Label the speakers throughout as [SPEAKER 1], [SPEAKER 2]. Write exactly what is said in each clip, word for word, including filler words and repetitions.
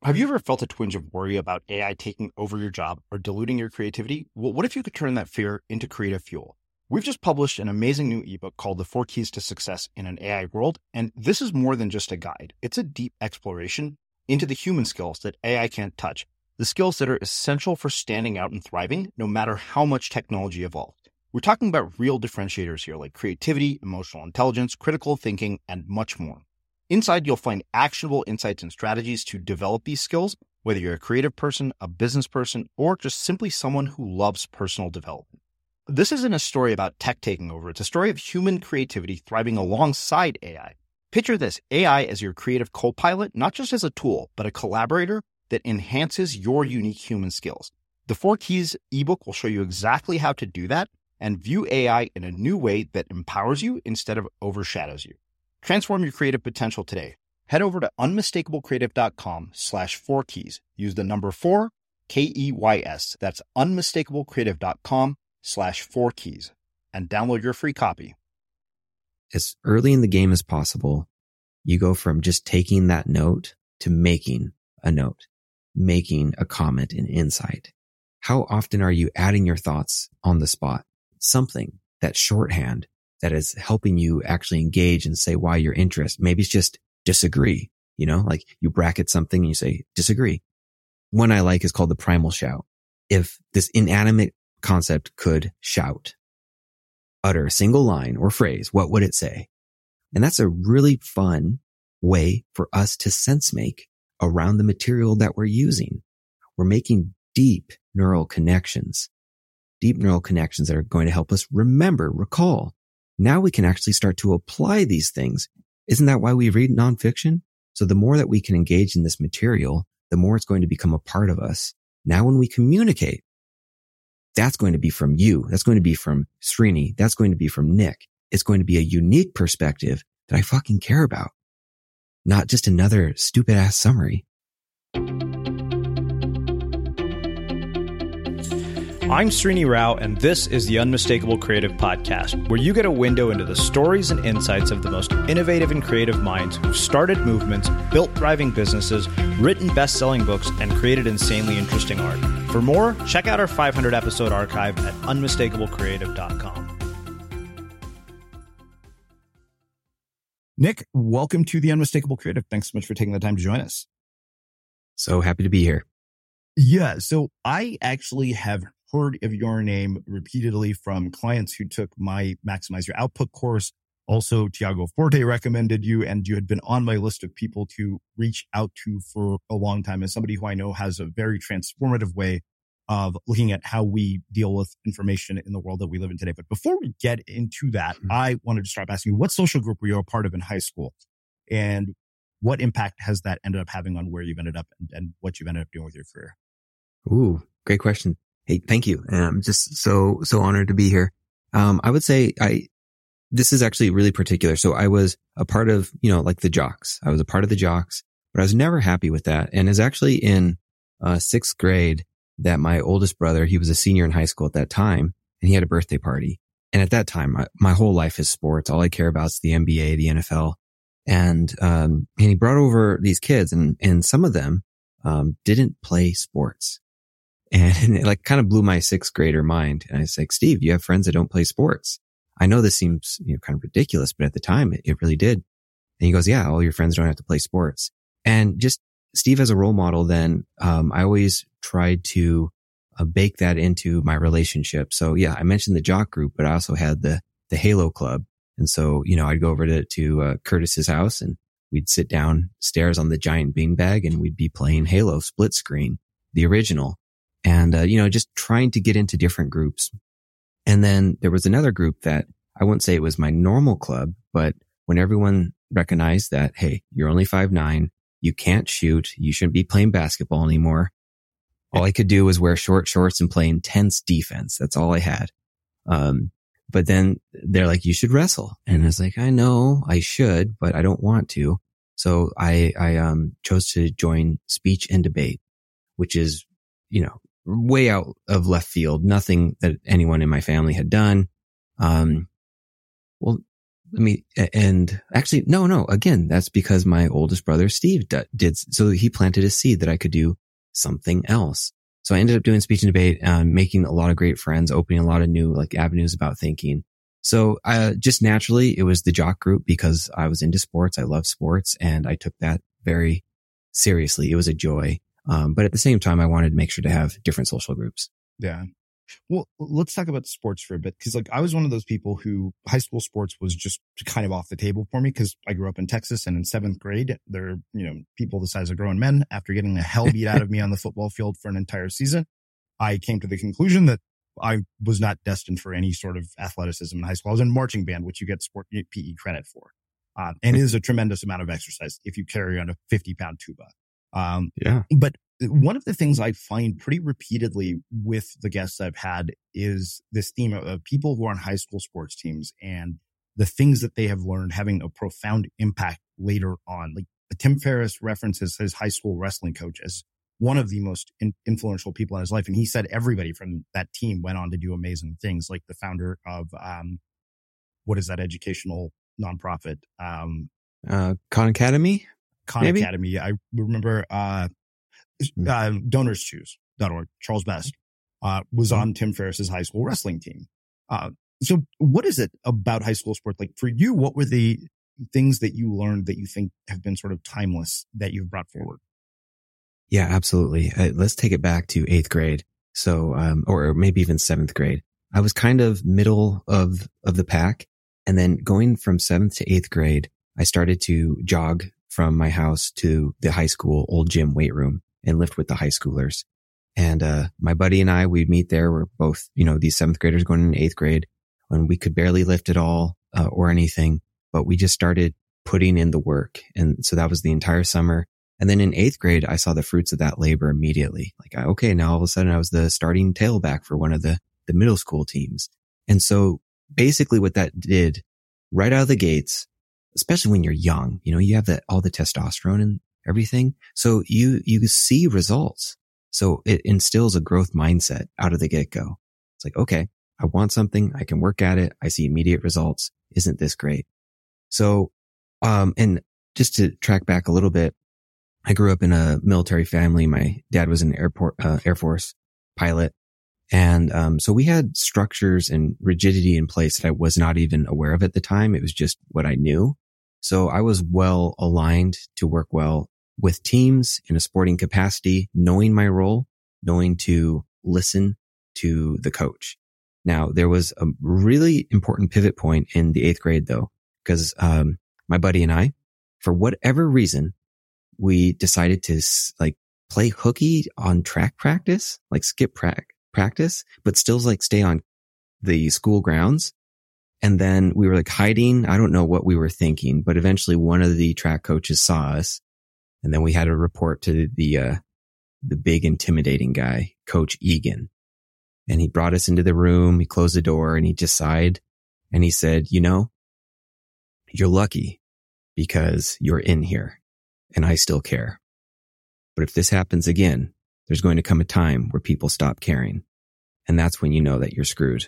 [SPEAKER 1] Have you ever felt a twinge of worry about A I taking over your job or diluting your creativity? Well, what if you could turn that fear into creative fuel? We've just published an amazing new ebook called The Four Keys to Success in an A I World, and this is more than just a guide. It's a deep exploration into the human skills that A I can't touch, the skills that are essential for standing out and thriving, no matter how much technology evolves. We're talking about real differentiators here, like creativity, emotional intelligence, critical thinking, and much more. Inside, you'll find actionable insights and strategies to develop these skills, whether you're a creative person, a business person, or just simply someone who loves personal development. This isn't a story about tech taking over. It's a story of human creativity thriving alongside A I. Picture this, A I as your creative co-pilot, not just as a tool, but a collaborator that enhances your unique human skills. The Four Keys ebook will show you exactly how to do that and view A I in a new way that empowers you instead of overshadows you. Transform your creative potential today. Head over to unmistakablecreative.com slash four keys. Use the number four, K E Y S. That's unmistakablecreative.com slash four keys and download your free copy.
[SPEAKER 2] As early in the game as possible, you go from just taking that note to making a note, making a comment, an insight. How often are you adding your thoughts on the spot? Something, that shorthand, that is helping you actually engage and say why you're interested. Maybe it's just disagree, you know, like you bracket something and you say disagree. One I like is called the primal shout. If this inanimate concept could shout, utter a single line or phrase, what would it say? And that's a really fun way for us to sense make around the material that we're using. We're making deep neural connections, deep neural connections that are going to help us remember, recall. Now we can actually start to apply these things. Isn't that why we read nonfiction? So the more that we can engage in this material, the more it's going to become a part of us. Now when we communicate, that's going to be from you. That's going to be from Srini. That's going to be from Nick. It's going to be a unique perspective that I fucking care about. Not just another stupid ass summary.
[SPEAKER 1] I'm Srini Rao, and this is the Unmistakable Creative Podcast, where you get a window into the stories and insights of the most innovative and creative minds who've started movements, built thriving businesses, written best-selling books, and created insanely interesting art. For more, check out our five hundred episode archive at unmistakable creative dot com. Nick, welcome to the Unmistakable Creative. Thanks so much for taking the time to join us.
[SPEAKER 2] So happy to be here.
[SPEAKER 1] Yeah, so I actually have heard of your name repeatedly from clients who took my Maximize Your Output course. Also, Tiago Forte recommended you, and you had been on my list of people to reach out to for a long time as somebody who I know has a very transformative way of looking at how we deal with information in the world that we live in today. But before we get into that, mm-hmm. I wanted to start by asking you, what social group were you a part of in high school? And what impact has that ended up having on where you've ended up and, and what you've ended up doing with your career?
[SPEAKER 2] Ooh, great question. Hey, thank you. I'm just so, so honored to be here. Um, I would say I, this is actually really particular. So I was a part of, you know, like the jocks. I was a part of the jocks, but I was never happy with that. And it's actually in uh, sixth grade that my oldest brother, he was a senior in high school at that time, and he had a birthday party. And at that time, my, my whole life is sports. All I care about is the N B A, the N F L. And, um, and he brought over these kids, and, and some of them, um, didn't play sports. And it like kind of blew my sixth grader mind. And I was like, Steve, you have friends that don't play sports. I know this seems, you know, kind of ridiculous, but at the time it, it really did. And he goes, yeah, all your friends don't have to play sports. And just Steve as a role model, then, um, I always tried to uh, bake that into my relationship. So yeah, I mentioned the jock group, but I also had the, the Halo Club. And so, you know, I'd go over to, to, uh, Curtis's house, and we'd sit downstairs on the giant beanbag, and we'd be playing Halo split screen, the original. And, uh, you know, just trying to get into different groups. And then there was another group that I wouldn't say it was my normal club, but when everyone recognized that, hey, you're only five nine, you can't shoot, you shouldn't be playing basketball anymore. All I could do was wear short shorts and play intense defense. That's all I had. Um, but then they're like, you should wrestle. And I was like, I know I should, but I don't want to. So I, I, um, chose to join speech and debate, which is, you know, way out of left field, nothing that anyone in my family had done. Um, well, let me, and actually, no, no, again, that's because my oldest brother, Steve, did, so he planted a seed that I could do something else. So I ended up doing speech and debate, um, making a lot of great friends, opening a lot of new like avenues about thinking. So, uh, just naturally, it was the jock group because I was into sports. I love sports and I took that very seriously. It was a joy. Um, but at the same time, I wanted to make sure to have different social groups.
[SPEAKER 1] Yeah. Well, let's talk about sports for a bit. Cause like I was one of those people who high school sports was just kind of off the table for me. Cause I grew up in Texas and in seventh grade, there are, you know, people the size of grown men. After getting the hell beat out of me on the football field for an entire season, I came to the conclusion that I was not destined for any sort of athleticism in high school. I was in marching band, which you get sport P E credit for. Um, and it is a tremendous amount of exercise if you carry on a fifty pound tuba. Um,
[SPEAKER 2] yeah.
[SPEAKER 1] But one of the things I find pretty repeatedly with the guests I've had is this theme of, of people who are on high school sports teams and the things that they have learned having a profound impact later on. Like Tim Ferriss references his high school wrestling coach as one of the most in, influential people in his life. And he said everybody from that team went on to do amazing things, like the founder of, um, what is that educational nonprofit? Um,
[SPEAKER 2] uh, Khan Academy?
[SPEAKER 1] Khan maybe? Academy. I remember, uh, uh, donors choose dot org. Charles Best, uh, was on Tim Ferriss's high school wrestling team. Uh, so what is it about high school sports? Like for you, what were the things that you learned that you think have been sort of timeless that you've brought forward?
[SPEAKER 2] Yeah, absolutely. Uh, let's take it back to eighth grade. So, um, or maybe even seventh grade. I was kind of middle of, of the pack. And then going from seventh to eighth grade, I started to jog from my house to the high school old gym weight room and lift with the high schoolers. And, uh, my buddy and I, we'd meet there. We're both, you know, these seventh graders going into eighth grade when we could barely lift at all, uh, or anything, but we just started putting in the work. And so that was the entire summer. And then in eighth grade, I saw the fruits of that labor immediately. Like, okay, now all of a sudden I was the starting tailback for one of the, the middle school teams. And so basically what that did right out of the gates, especially when you're young, you know, you have that, all the testosterone and everything. So you, you see results. So it instills a growth mindset out of the get go. It's like, okay, I want something. I can work at it. I see immediate results. Isn't this great? So, um, and just to track back a little bit, I grew up in a military family. My dad was an airport, uh, Air Force pilot. And, um, so we had structures and rigidity in place that I was not even aware of at the time. It was just what I knew. So I was well aligned to work well with teams in a sporting capacity, knowing my role, knowing to listen to the coach. Now, there was a really important pivot point in the eighth grade though, because, um, my buddy and I, for whatever reason, we decided to like play hooky on track practice, like skip pra- practice, but still like stay on the school grounds. And then we were like hiding. I don't know what we were thinking, but eventually one of the track coaches saw us. And then we had to report to the, uh, the big intimidating guy, Coach Egan. And he brought us into the room. He closed the door and he just sighed and he said, you know, you're lucky because you're in here and I still care. But if this happens again, there's going to come a time where people stop caring. And that's when you know that you're screwed.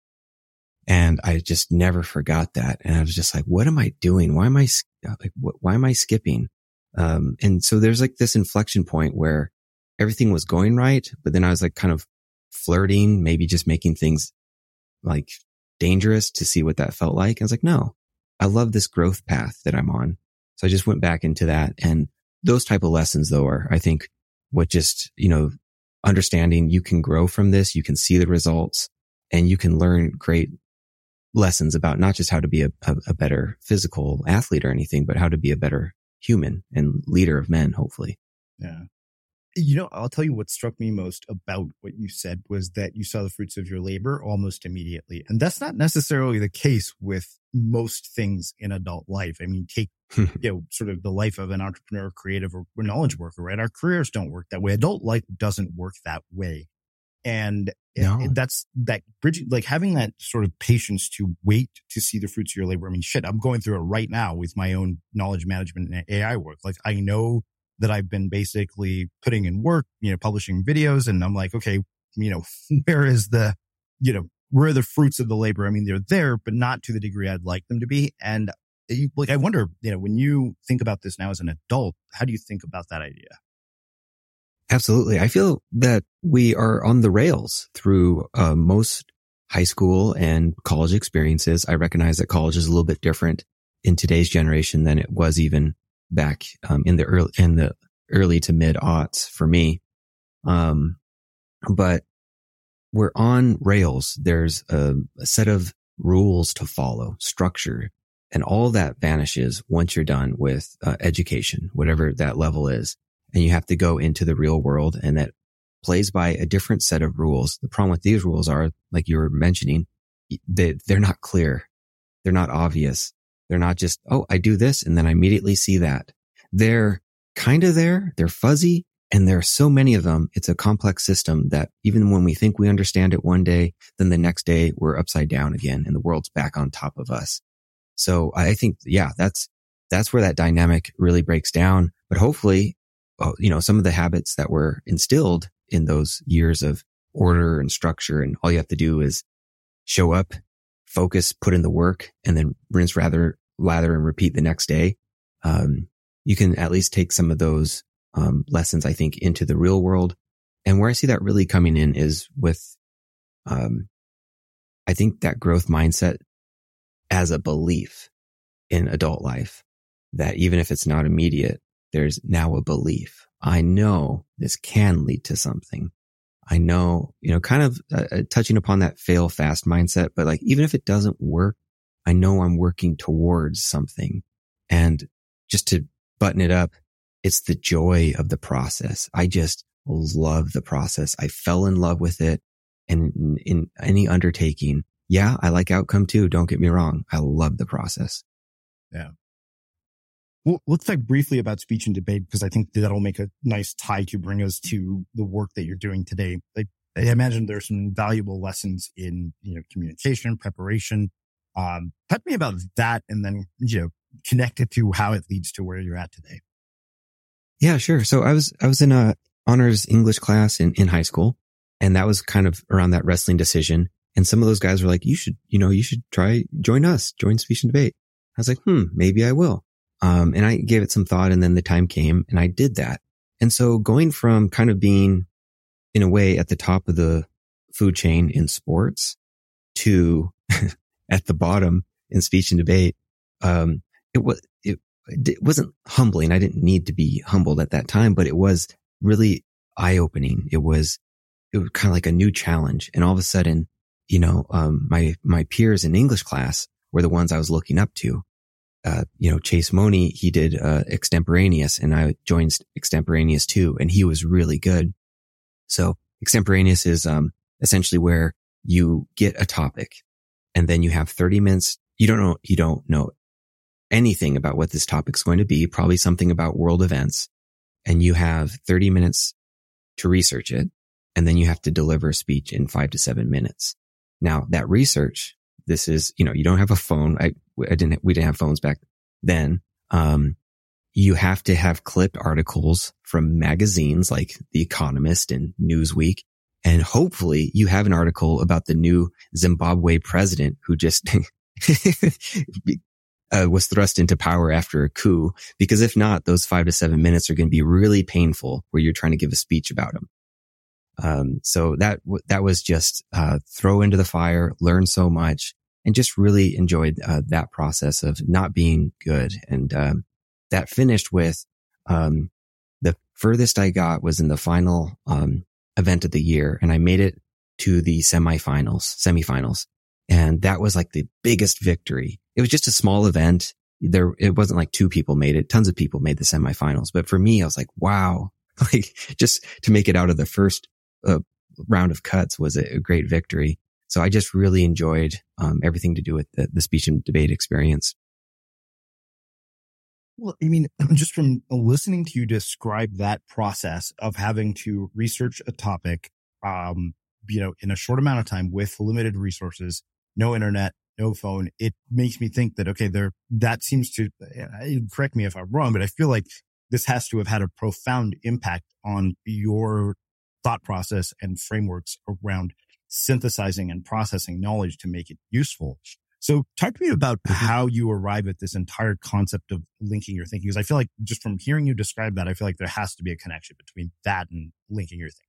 [SPEAKER 2] And I just never forgot that. And I was just like, what am I doing? Why am I, like, why am I skipping? Um, and so there's like this inflection point where everything was going right, but then I was like kind of flirting, maybe just making things like dangerous to see what that felt like. I was like, no, I love this growth path that I'm on. So I just went back into that. And those type of lessons though are, I think, what just, you know, understanding you can grow from this, you can see the results and you can learn great lessons about not just how to be a, a, a better physical athlete or anything, but how to be a better human and leader of men, hopefully.
[SPEAKER 1] Yeah. You know, I'll tell you what struck me most about what you said was that you saw the fruits of your labor almost immediately. And that's not necessarily the case with most things in adult life. I mean, take, you know, sort of the life of an entrepreneur, creative or knowledge worker, right? Our careers don't work that way. Adult life doesn't work that way. And no. it, that's that bridge, like having that sort of patience to wait to see the fruits of your labor. I mean, shit, I'm going through it right now with my own knowledge management and A I work. Like I know that I've been basically putting in work, you know, publishing videos. And I'm like, okay, you know, where is the, you know, where are the fruits of the labor? I mean, they're there, but not to the degree I'd like them to be. And you, like, I wonder, you know, when you think about this now as an adult, how do you think about that idea?
[SPEAKER 2] Absolutely. I feel that we are on the rails through uh, most high school and college experiences. I recognize that college is a little bit different in today's generation than it was even back um, in the early in the early to mid aughts for me. Um, but we're on rails. There's a, a set of rules to follow, structure, and all that vanishes once you're done with uh, education, whatever that level is. And you have to go into the real world, and that plays by a different set of rules. The problem with these rules are, like you were mentioning, they, they're not clear. They're not obvious. They're not just, oh, I do this and then I immediately see that. They're kind of there. They're fuzzy. And there are so many of them. It's a complex system that even when we think we understand it one day, then the next day we're upside down again and the world's back on top of us. So I think, yeah, that's, that's where that dynamic really breaks down. But hopefully, you know, some of the habits that were instilled in those years of order and structure, and all you have to do is show up, focus, put in the work, and then rinse, rather, lather, and repeat the next day. Um, you can at least take some of those um, lessons, I think, into the real world. And where I see that really coming in is with, um, I think that growth mindset as a belief in adult life, that even if it's not immediate, there's now a belief. I know this can lead to something. I know, you know, kind of uh, touching upon that fail fast mindset, but like, even if it doesn't work, I know I'm working towards something. And just to button it up, it's the joy of the process. I just love the process. I fell in love with it. And in, in any undertaking, yeah, I like outcome too. Don't get me wrong. I love the process.
[SPEAKER 1] Yeah. Well, let's talk briefly about speech and debate, because I think that'll make a nice tie to bring us to the work that you're doing today. Like, I imagine there's some valuable lessons in, you know, communication, preparation. Um, talk to me about that, and then, you know, connect it to how it leads to where you're at today.
[SPEAKER 2] Yeah, sure. So I was, I was in a honors English class in, in high school, and that was kind of around that wrestling decision. And some of those guys were like, you should, you know, you should try, join us, join speech and debate. I was like, hmm, maybe I will. Um, and I gave it some thought, and then the time came and I did that. And so going from kind of being in a way at the top of the food chain in sports to at the bottom in speech and debate, um, it was, it, it wasn't humbling. I didn't need to be humbled at that time, but it was really eye opening. It was, it was kind of like a new challenge. And all of a sudden, you know, um, my, my peers in English class were the ones I was looking up to. Uh, you know, Chase Money, he did, uh, extemporaneous, and I joined extemporaneous too, and he was really good. So extemporaneous is, um, essentially where you get a topic and then you have thirty minutes. You don't know, you don't know anything about what this topic's going to be, probably something about world events, and you have thirty minutes to research it. And then you have to deliver a speech in five to seven minutes. Now that research, this is, you know, you don't have a phone. I, I didn't, we didn't have phones back then. Um, you have to have clipped articles from magazines like The Economist and Newsweek. And hopefully you have an article about the new Zimbabwe president who just uh, was thrust into power after a coup. Because if not, those five to seven minutes are going to be really painful where you're trying to give a speech about him. Um, so that, that was just, uh, throw into the fire, learn so much, and just really enjoyed, uh, that process of not being good. And, um, that finished with, um, the furthest I got was in the final, um, event of the year, and I made it to the semifinals, semifinals. And that was like the biggest victory. It was just a small event. There, it wasn't like two people made it. Tons of people made the semifinals. But for me, I was like, wow, like just to make it out of the first uh, round of cuts was a, a great victory. So I just really enjoyed um, everything to do with the, the speech and debate experience.
[SPEAKER 1] Well, I mean, just from listening to you describe that process of having to research a topic, um, you know, in a short amount of time with limited resources, no internet, no phone, it makes me think that, okay, there, that seems to, correct me if I'm wrong, but I feel like this has to have had a profound impact on your thought process and frameworks around synthesizing and processing knowledge to make it useful. So talk to me about how you arrive at this entire concept of linking your thinking. Because I feel like just from hearing you describe that, I feel like there has to be a connection between that and linking your thinking.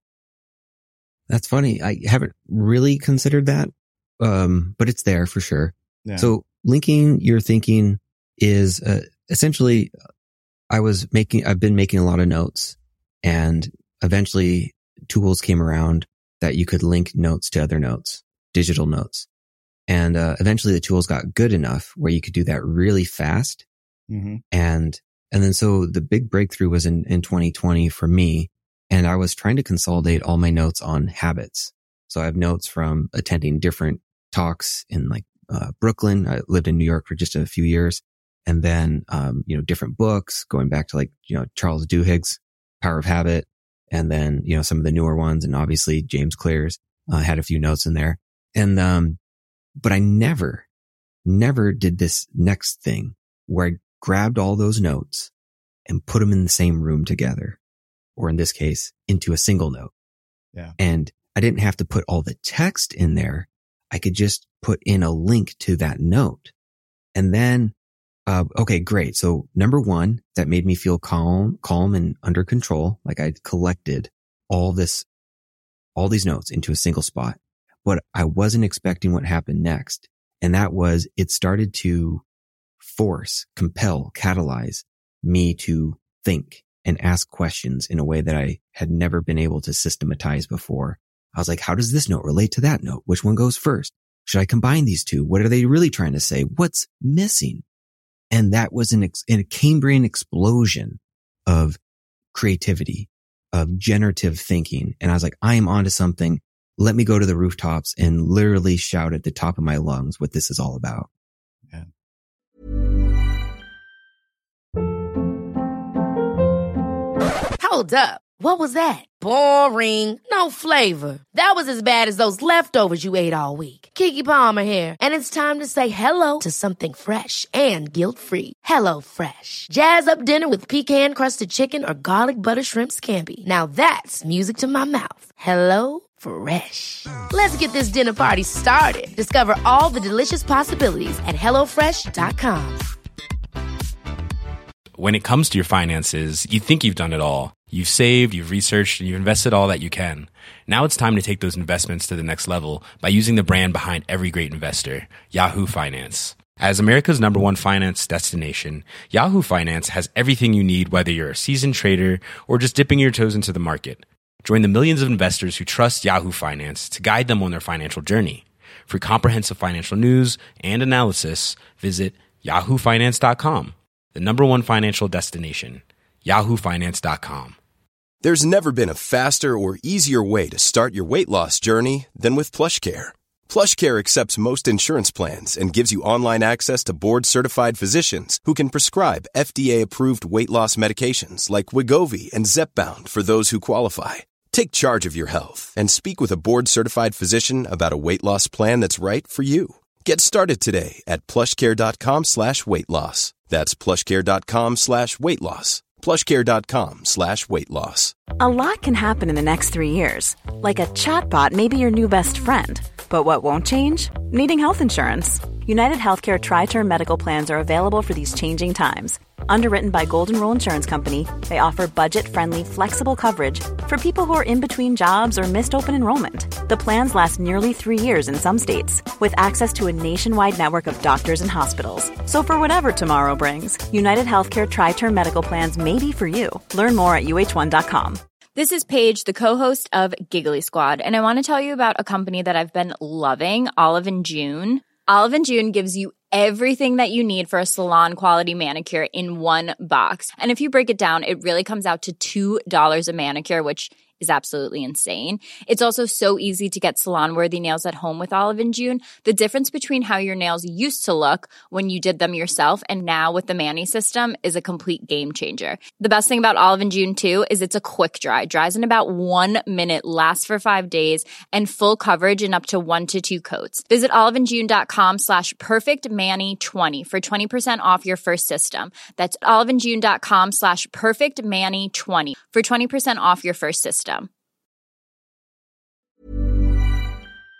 [SPEAKER 2] That's funny. I haven't really considered that, um, but it's there for sure. Yeah. So linking your thinking is uh, essentially, I was making, I've been making a lot of notes, and eventually tools came around that you could link notes to other notes, digital notes. And uh, eventually the tools got good enough where you could do that really fast. Mm-hmm. And and then so the big breakthrough was in, in twenty twenty for me. And I was trying to consolidate all my notes on habits. So I have notes from attending different talks in like uh, Brooklyn. I lived in New York for just a few years. And then, um, you know, different books going back to like, you know, Charles Duhigg's Power of Habit. And then, you know, some of the newer ones. And obviously James Clear's uh, had a few notes in there. And, um, but I never, never did this next thing where I grabbed all those notes and put them in the same room together, or in this case, into a single note.
[SPEAKER 1] Yeah.
[SPEAKER 2] And I didn't have to put all the text in there. I could just put in a link to that note. And then, uh, okay, great. So number one, that made me feel calm, calm and under control. Like I'd collected all this, all these notes into a single spot. But I wasn't expecting what happened next. And that was, it started to force, compel, catalyze me to think and ask questions in a way that I had never been able to systematize before. I was like, how does this note relate to that note? Which one goes first? Should I combine these two? What are they really trying to say? What's missing? And that was an, ex- a Cambrian explosion of creativity, of generative thinking. And I was like, I am onto something. Let me go to the rooftops and literally shout at the top of my lungs what this is all about.
[SPEAKER 1] Yeah.
[SPEAKER 3] Hold up. What was that? Boring. No flavor. That was as bad as those leftovers you ate all week. Keke Palmer here. And it's time to say hello to something fresh and guilt-free. Hello Fresh. Jazz up dinner with pecan-crusted chicken or garlic butter shrimp scampi. Now that's music to my mouth. Hello Fresh. Let's get this dinner party started. Discover all the delicious possibilities at hello fresh dot com.
[SPEAKER 4] When it comes to your finances, you think you've done it all. You've saved, you've researched, and you've invested all that you can. Now it's time to take those investments to the next level by using the brand behind every great investor, Yahoo Finance. As America's number one finance destination, Yahoo Finance has everything you need, whether you're a seasoned trader or just dipping your toes into the market. Join the millions of investors who trust Yahoo Finance to guide them on their financial journey. For comprehensive financial news and analysis, visit yahoo finance dot com, the number one financial destination, yahoo finance dot com.
[SPEAKER 5] There's never been a faster or easier way to start your weight loss journey than with PlushCare. PlushCare accepts most insurance plans and gives you online access to board-certified physicians who can prescribe F D A-approved weight loss medications like Wegovy and Zepbound for those who qualify. Take charge of your health and speak with a board-certified physician about a weight loss plan that's right for you. Get started today at plushcare.com slash weight loss. That's plushcare.com slash weight loss. plushcare.com slash weight loss.
[SPEAKER 6] A lot can happen in the next three years. Like a chatbot may be your new best friend. But what won't change? Needing health insurance. United Healthcare Tri-Term Medical Plans are available for these changing times. Underwritten by Golden Rule Insurance Company, they offer budget-friendly, flexible coverage for people who are in between jobs or missed open enrollment. The plans last nearly three years in some states, with access to a nationwide network of doctors and hospitals. So for whatever tomorrow brings, United Healthcare Tri-Term Medical Plans may be for you. Learn more at U H one dot com.
[SPEAKER 7] This is Paige, the co-host of Giggly Squad, and I want to tell you about a company that I've been loving, Olive and June. Olive and June gives you everything that you need for a salon-quality manicure in one box. And if you break it down, it really comes out to two dollars a manicure, which is absolutely insane. It's also so easy to get salon-worthy nails at home with Olive and June. The difference between how your nails used to look when you did them yourself and now with the Mani system is a complete game changer. The best thing about Olive and June, too, is it's a quick dry. Dries in about one minute, lasts for five days, and full coverage in up to one to two coats. Visit oliveandjune.com slash perfectmani20 for twenty percent off your first system. That's oliveandjune.com slash perfectmani20 for twenty percent off your first system.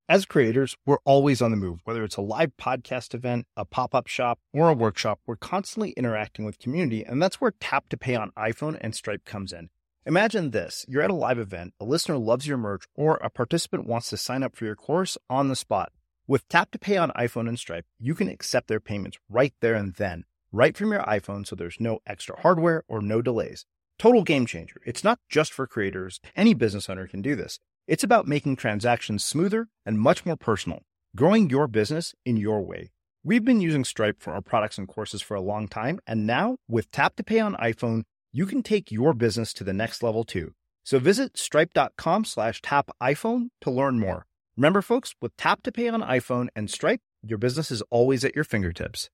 [SPEAKER 1] As creators, we're always on the move. Whether it's a live podcast event, a pop-up shop, or a workshop, we're constantly interacting with community, and that's where Tap to Pay on iPhone and Stripe comes in. Imagine this. You're at a live event, a listener loves your merch, or a participant wants to sign up for your course on the spot. With Tap to Pay on iPhone and Stripe, you can accept their payments right there and then, right from your iPhone, so there's no extra hardware or no delays. Total game changer. It's not just for creators. Any business owner can do this. It's about making transactions smoother and much more personal, growing your business in your way. We've been using Stripe for our products and courses for a long time, and now with Tap to Pay on iPhone, you can take your business to the next level too. So visit stripe.com slash tap iPhone to learn more. Remember, folks, with Tap to Pay on iPhone and Stripe, your business is always at your fingertips.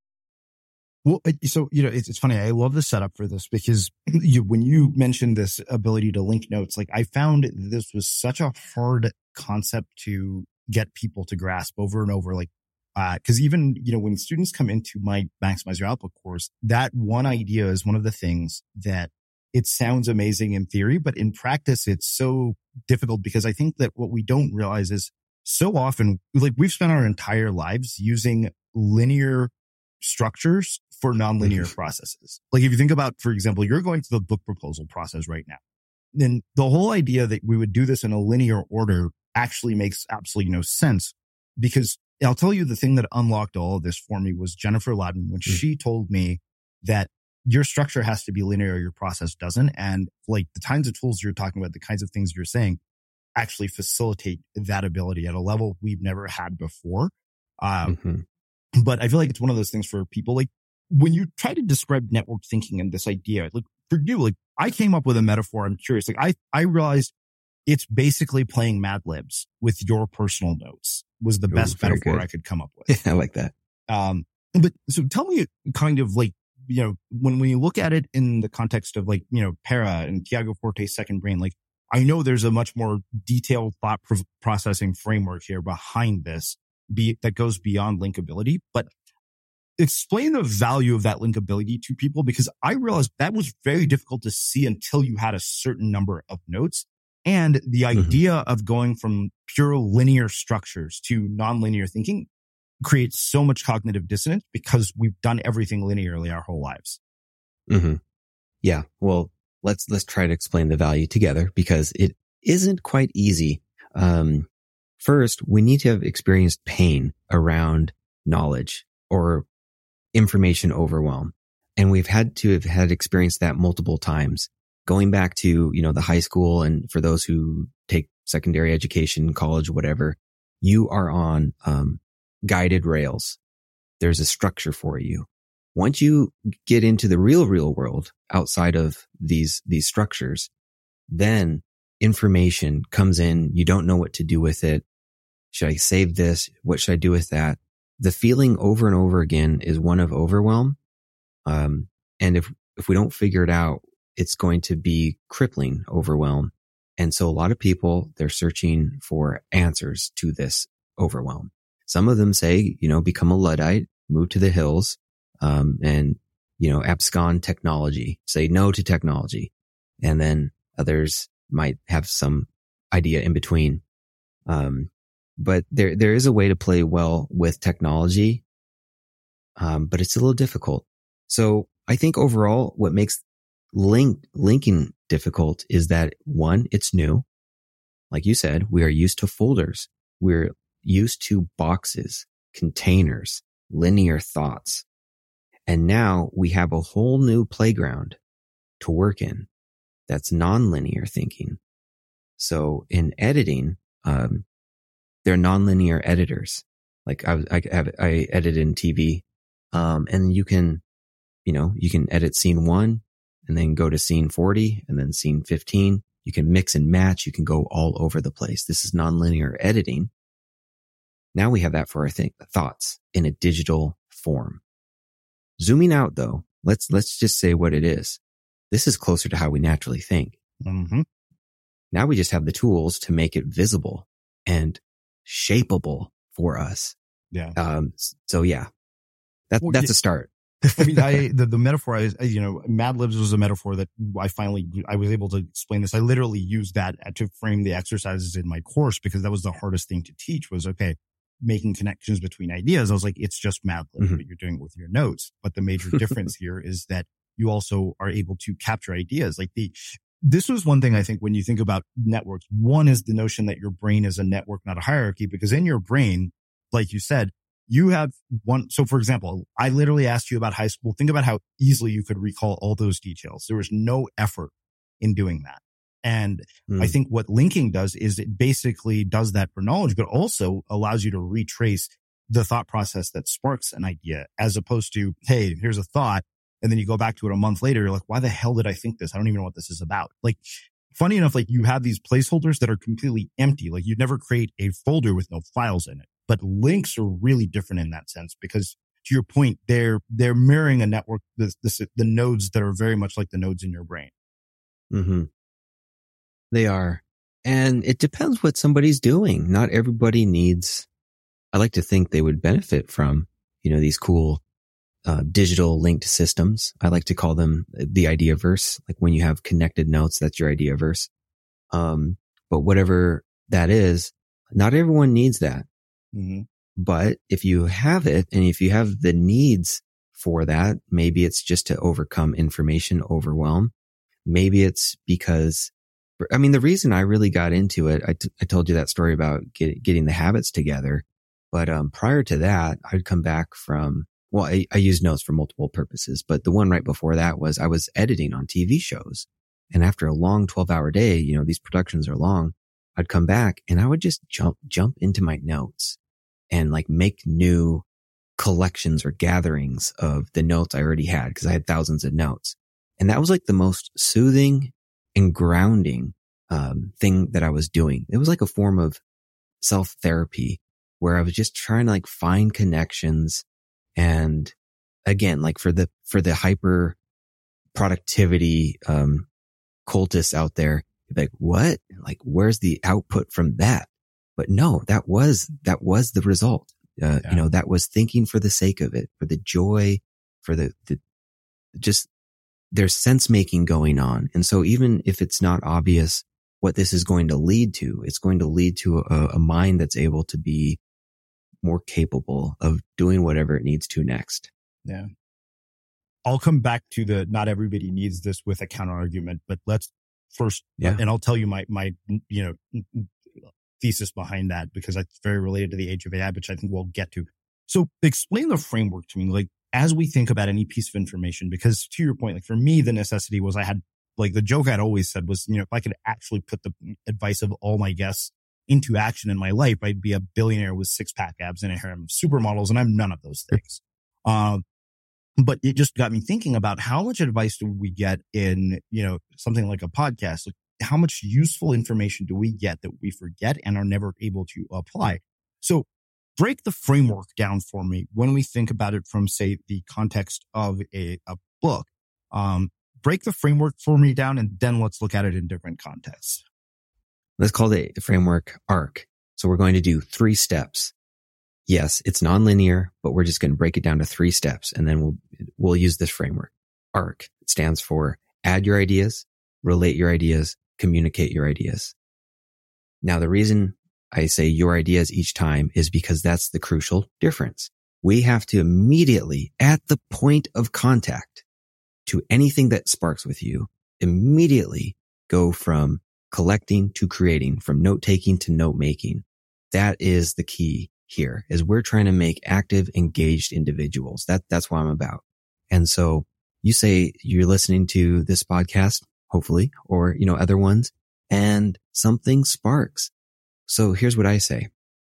[SPEAKER 8] Well, so, you know, it's, it's funny. I love the setup for this because you, when you mentioned this ability to link notes, like I found this was such a hard concept to get people to grasp over and over. Like, uh, cause even, you know, when students come into my Maximize Your Output course, that one idea is one of the things that it sounds amazing in theory, but in practice, it's so difficult because I think that what we don't realize is so often, like we've spent our entire lives using linear structures for nonlinear mm-hmm. processes. Like if you think about, for example, you're going through the book proposal process right now. Then the whole idea that we would do this in a linear order actually makes absolutely no sense, because I'll tell you the thing that unlocked all of this for me was Jennifer Loudon when mm-hmm. she told me that your structure has to be linear or your process doesn't. And like the kinds of tools you're talking about, the kinds of things you're saying actually facilitate that ability at a level we've never had before. Um, mm-hmm. But I feel like it's one of those things for people, like when you try to describe network thinking and this idea, like for you, like I came up with a metaphor. I'm curious. Like I, I realized it's basically playing Mad Libs with your personal notes was the Ooh, best metaphor good. I could come up with.
[SPEAKER 2] I like that.
[SPEAKER 8] Um, but so tell me kind of like, you know, when, when you look at it in the context of like, you know, Para and Tiago Forte's Second Brain, like I know there's a much more detailed thought pro- processing framework here behind this be that goes beyond linkability, but explain the value of that linkability to people, because I realized that was very difficult to see until you had a certain number of notes. And the idea mm-hmm. of going from pure linear structures to nonlinear thinking creates so much cognitive dissonance because we've done everything linearly our whole lives.
[SPEAKER 2] Mm-hmm. Yeah. Well, let's, let's try to explain the value together because it isn't quite easy. Um, first, we need to have experienced pain around knowledge or information overwhelm. And we've had to have had experienced that multiple times. Going back to, you know, the high school, and for those who take secondary education, college, whatever, you are on um, guided rails. There's a structure for you. Once you get into the real, real world outside of these, these structures, then information comes in. You don't know what to do with it. Should I save this? What should I do with that? The feeling over and over again is one of overwhelm. Um, and if, if we don't figure it out, it's going to be crippling overwhelm. And so a lot of people, they're searching for answers to this overwhelm. Some of them say, you know, become a Luddite, move to the hills, um, and, you know, abscond technology, say no to technology. And then others might have some idea in between. Um, but there, there is a way to play well with technology. Um, but it's a little difficult. So I think overall what makes link, linking difficult is that one, it's new. Like you said, we are used to folders. We're used to boxes, containers, linear thoughts. And now we have a whole new playground to work in. That's nonlinear thinking. So in editing, um, they're nonlinear editors. Like I, I, I edit in T V, um, and you can, you know, you can edit scene one and then go to scene forty and then scene fifteen. You can mix and match. You can go all over the place. This is nonlinear editing. Now we have that for our th- thoughts in a digital form. Zooming out though, let's, let's just say what it is. This is closer to how we naturally think.
[SPEAKER 8] Mm-hmm.
[SPEAKER 2] Now we just have the tools to make it visible and shapeable for us.
[SPEAKER 8] Yeah.
[SPEAKER 2] Um, so yeah, that,
[SPEAKER 8] well,
[SPEAKER 2] that's
[SPEAKER 8] yeah.
[SPEAKER 2] a start.
[SPEAKER 8] I mean, I, the, the metaphor, I, you know, Mad Libs was a metaphor that I finally, I was able to explain this. I literally used that to frame the exercises in my course because that was the hardest thing to teach was, okay, making connections between ideas. I was like, it's just Mad Libs,
[SPEAKER 2] Mm-hmm.
[SPEAKER 8] but you're doing it with your notes. But the major difference here is that you also are able to capture ideas. Like the, this was one thing I think when you think about networks, one is the notion that your brain is a network, not a hierarchy, because in your brain, like you said, you have one. So for example, I literally asked you about high school. Think about how easily you could recall all those details. There was no effort in doing that. And mm. I think what linking does is it basically does that for knowledge, but also allows you to retrace the thought process that sparks an idea as opposed to, hey, here's a thought. And then you go back to it a month later. You're like, why the hell did I think this? I don't even know what this is about. Like, funny enough, like you have these placeholders that are completely empty. Like you'd never create a folder with no files in it. But links are really different in that sense because to your point, they're, they're mirroring a network, the, the, the nodes that are very much like the nodes in your brain.
[SPEAKER 2] Mm-hmm. They are. And it depends what somebody's doing. Not everybody needs, I like to think they would benefit from, you know, these cool, uh, digital linked systems. I like to call them the Ideaverse. Like when you have connected notes, that's your Ideaverse. Um, but whatever that is, not everyone needs that.
[SPEAKER 8] Mm-hmm.
[SPEAKER 2] But if you have it and if you have the needs for that, maybe it's just to overcome information overwhelm. Maybe it's because, I mean, the reason I really got into it, I, t- I told you that story about get, getting the habits together. But um, prior to that, I'd come back from, well, I, I used notes for multiple purposes. But the one right before that was I was editing on T V shows. And after a long twelve hour day, you know, these productions are long. I'd come back and I would just jump, jump into my notes and like make new collections or gatherings of the notes I already had because I had thousands of notes. And that was like the most soothing and grounding, um, thing that I was doing. It was like a form of self therapy where I was just trying to like find connections. And again, like for the, for the hyper productivity, um, cultists out there, like, what? Like, where's the output from that? But no, that was, that was the result. Uh, yeah. You know, that was thinking for the sake of it, for the joy, for the, the, just, there's sense making going on. And so even if it's not obvious what this is going to lead to, it's going to lead to a, a mind that's able to be more capable of doing whatever it needs to next.
[SPEAKER 8] Yeah. I'll come back to the, not everybody needs this with a counter argument, but let's first, yeah. and I'll tell you my, my, you know, thesis behind that because it's very related to the age of A I, which I think we'll get to. So explain the framework to me, like as we think about any piece of information, because to your point, like for me, the necessity was I had, like the joke I'd always said was, you know, if I could actually put the advice of all my guests into action in my life, I'd be a billionaire with six pack abs and a harem of supermodels. And I'm none of those things. Um, But it just got me thinking about how much advice do we get in, you know, something like a podcast? Like how much useful information do we get that we forget and are never able to apply? So break the framework down for me when we think about it from, say, the context of a, a book. Um, break the framework for me down and then let's look at it in different contexts.
[SPEAKER 2] Let's call the framework ARC. So we're going to do three steps. Yes, it's nonlinear, but we're just going to break it down to three steps and then we'll, we'll use this framework. ARC. It stands for add your ideas, relate your ideas, communicate your ideas. Now, the reason I say your ideas each time is because that's the crucial difference. We have to immediately, at the point of contact to anything that sparks with you, immediately go from collecting to creating, from note taking to note making. That is the key here, is we're trying to make active, engaged individuals. That, that's what I'm about. And so you say you're listening to this podcast, hopefully, or, you know, other ones, and something sparks. So here's what I say.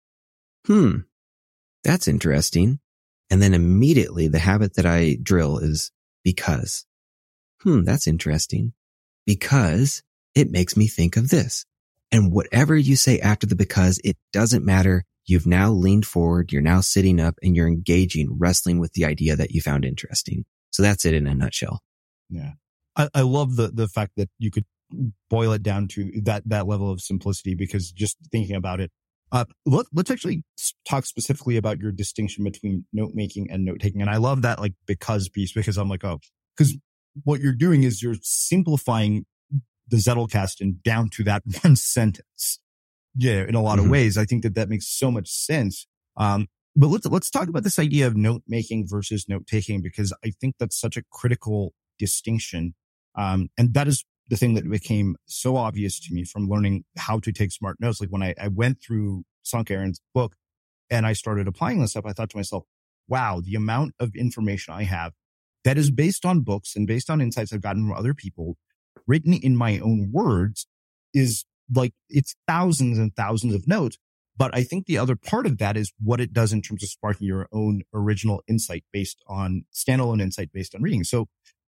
[SPEAKER 2] Hmm, that's interesting. And then immediately the habit that I drill is because. Hmm, that's interesting. Because it makes me think of this. And whatever you say after the because, it doesn't matter. You've now leaned forward. You're now sitting up and you're engaging, wrestling with the idea that you found interesting. So that's it in a nutshell.
[SPEAKER 8] Yeah. I, I love the, the fact that you could boil it down to that, that level of simplicity, because just thinking about it, Uh, let, let's actually talk specifically about your distinction between note making and note taking. And I love that like because piece, because I'm like, oh, because what you're doing is you're simplifying the Zettelkasten down to that one sentence. Yeah, in a lot mm-hmm. of ways. I think that that makes so much sense. Um, but let's, let's talk about this idea of note making versus note taking, because I think that's such a critical distinction. Um, and that is the thing that became so obvious to me from learning how to take smart notes. Like when I, I went through Sunk Aaron's book and I started applying this stuff, I thought to myself, wow, the amount of information I have that is based on books and based on insights I've gotten from other people, written in my own words, is like, it's thousands and thousands of notes. But I think the other part of that is what it does in terms of sparking your own original insight based on standalone insight based on reading. So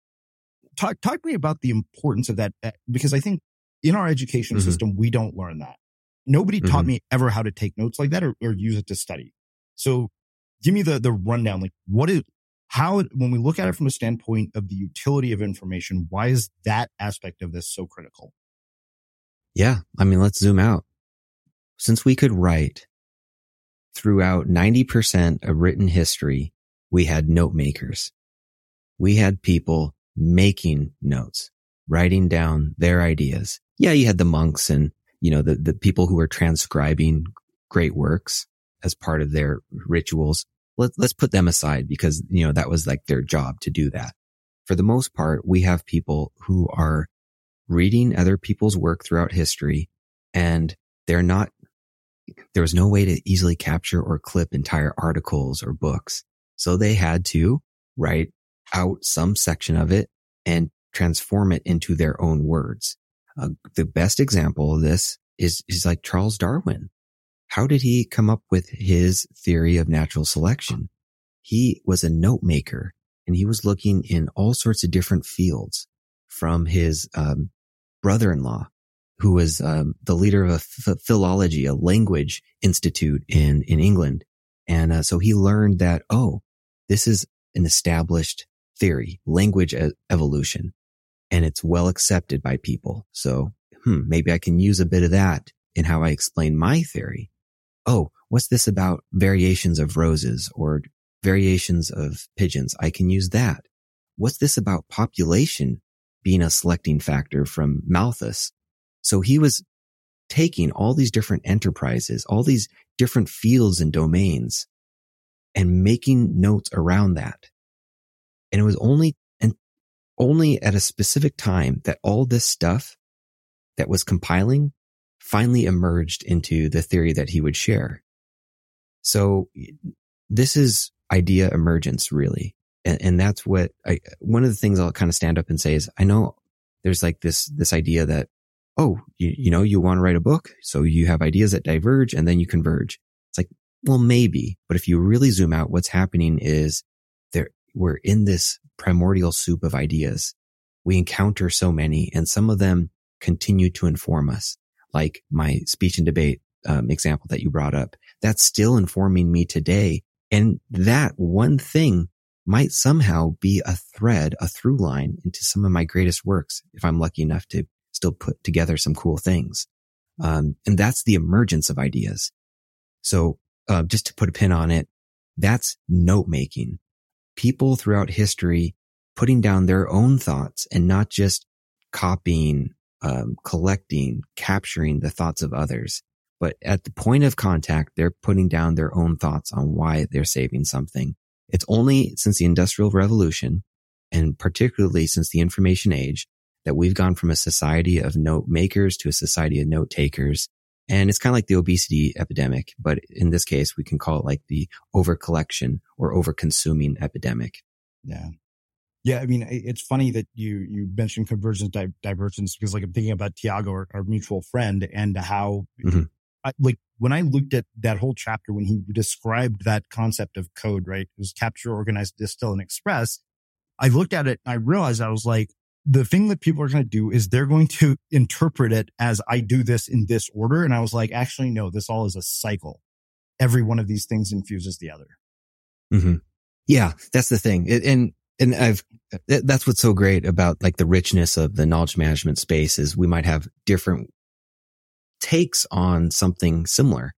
[SPEAKER 8] talk, talk to me about the importance of that, because I think in our education mm-hmm. system, we don't learn that. Nobody mm-hmm. taught me ever how to take notes like that or, or use it to study. So give me the, the rundown. Like what is, how, when we look at it from a standpoint of the utility of information, why is that aspect of this so critical?
[SPEAKER 2] Yeah. I mean, let's zoom out. Since we could write throughout ninety percent of written history, we had note makers. We had people making notes, writing down their ideas. Yeah, you had the monks and, you know, the, the people who were transcribing great works as part of their rituals. Let, let's put them aside because, you know, that was like their job to do that. For the most part, we have people who are reading other people's work throughout history, and they're not, there was no way to easily capture or clip entire articles or books. So they had to write out some section of it and transform it into their own words. Uh, the best example of this is, is like Charles Darwin. How did he come up with his theory of natural selection? He was a note maker, and he was looking in all sorts of different fields from his um, brother-in-law, who was um, the leader of a f- philology, a language institute in, in England. And uh, so he learned that, oh, this is an established theory, language e- evolution, and it's well accepted by people. So, hmm, maybe I can use a bit of that in how I explain my theory. Oh, what's this about variations of roses or variations of pigeons? I can use that. What's this about population being a selecting factor from Malthus? So he was taking all these different enterprises, all these different fields and domains, and making notes around that. And it was only, and only at a specific time that all this stuff that was compiling finally emerged into the theory that he would share. So this is idea emergence, really. And, and that's what I, one of the things I'll kind of stand up and say is, I know there's like this, this idea that, oh, you, you know, you want to write a book, so you have ideas that diverge and then you converge. It's like, well, maybe, but if you really zoom out, what's happening is there, we're in this primordial soup of ideas. We encounter so many, and some of them continue to inform us. Like my speech and debate um, example that you brought up, that's still informing me today. And that one thing might somehow be a thread, a through line into some of my greatest works, if I'm lucky enough to still put together some cool things. Um, and that's the emergence of ideas. So uh, just to put a pin on it, that's note making. People throughout history putting down their own thoughts and not just copying, um, collecting, capturing the thoughts of others. But at the point of contact, they're putting down their own thoughts on why they're saving something. It's only since the Industrial Revolution, and particularly since the information age, that we've gone from a society of note makers to a society of note takers. And it's kind of like the obesity epidemic, but in this case, we can call it like the over collection or over consuming epidemic.
[SPEAKER 8] Yeah. Yeah. I mean, it's funny that you, you mentioned convergence, di- divergence, because like I'm thinking about Tiago, our, our mutual friend, and how mm-hmm. I, like when I looked at that whole chapter, when he described that concept of code, right? It was capture, organize, distill, and express. I looked at it and I realized I was like, the thing that people are going to do is they're going to interpret it as I do this in this order. And I was like, actually, no, this all is a cycle. Every one of these things infuses the other.
[SPEAKER 2] Mm-hmm. Yeah, that's the thing. It, and, and I've, that's what's so great about like the richness of the knowledge management space is we might have different takes on something similar.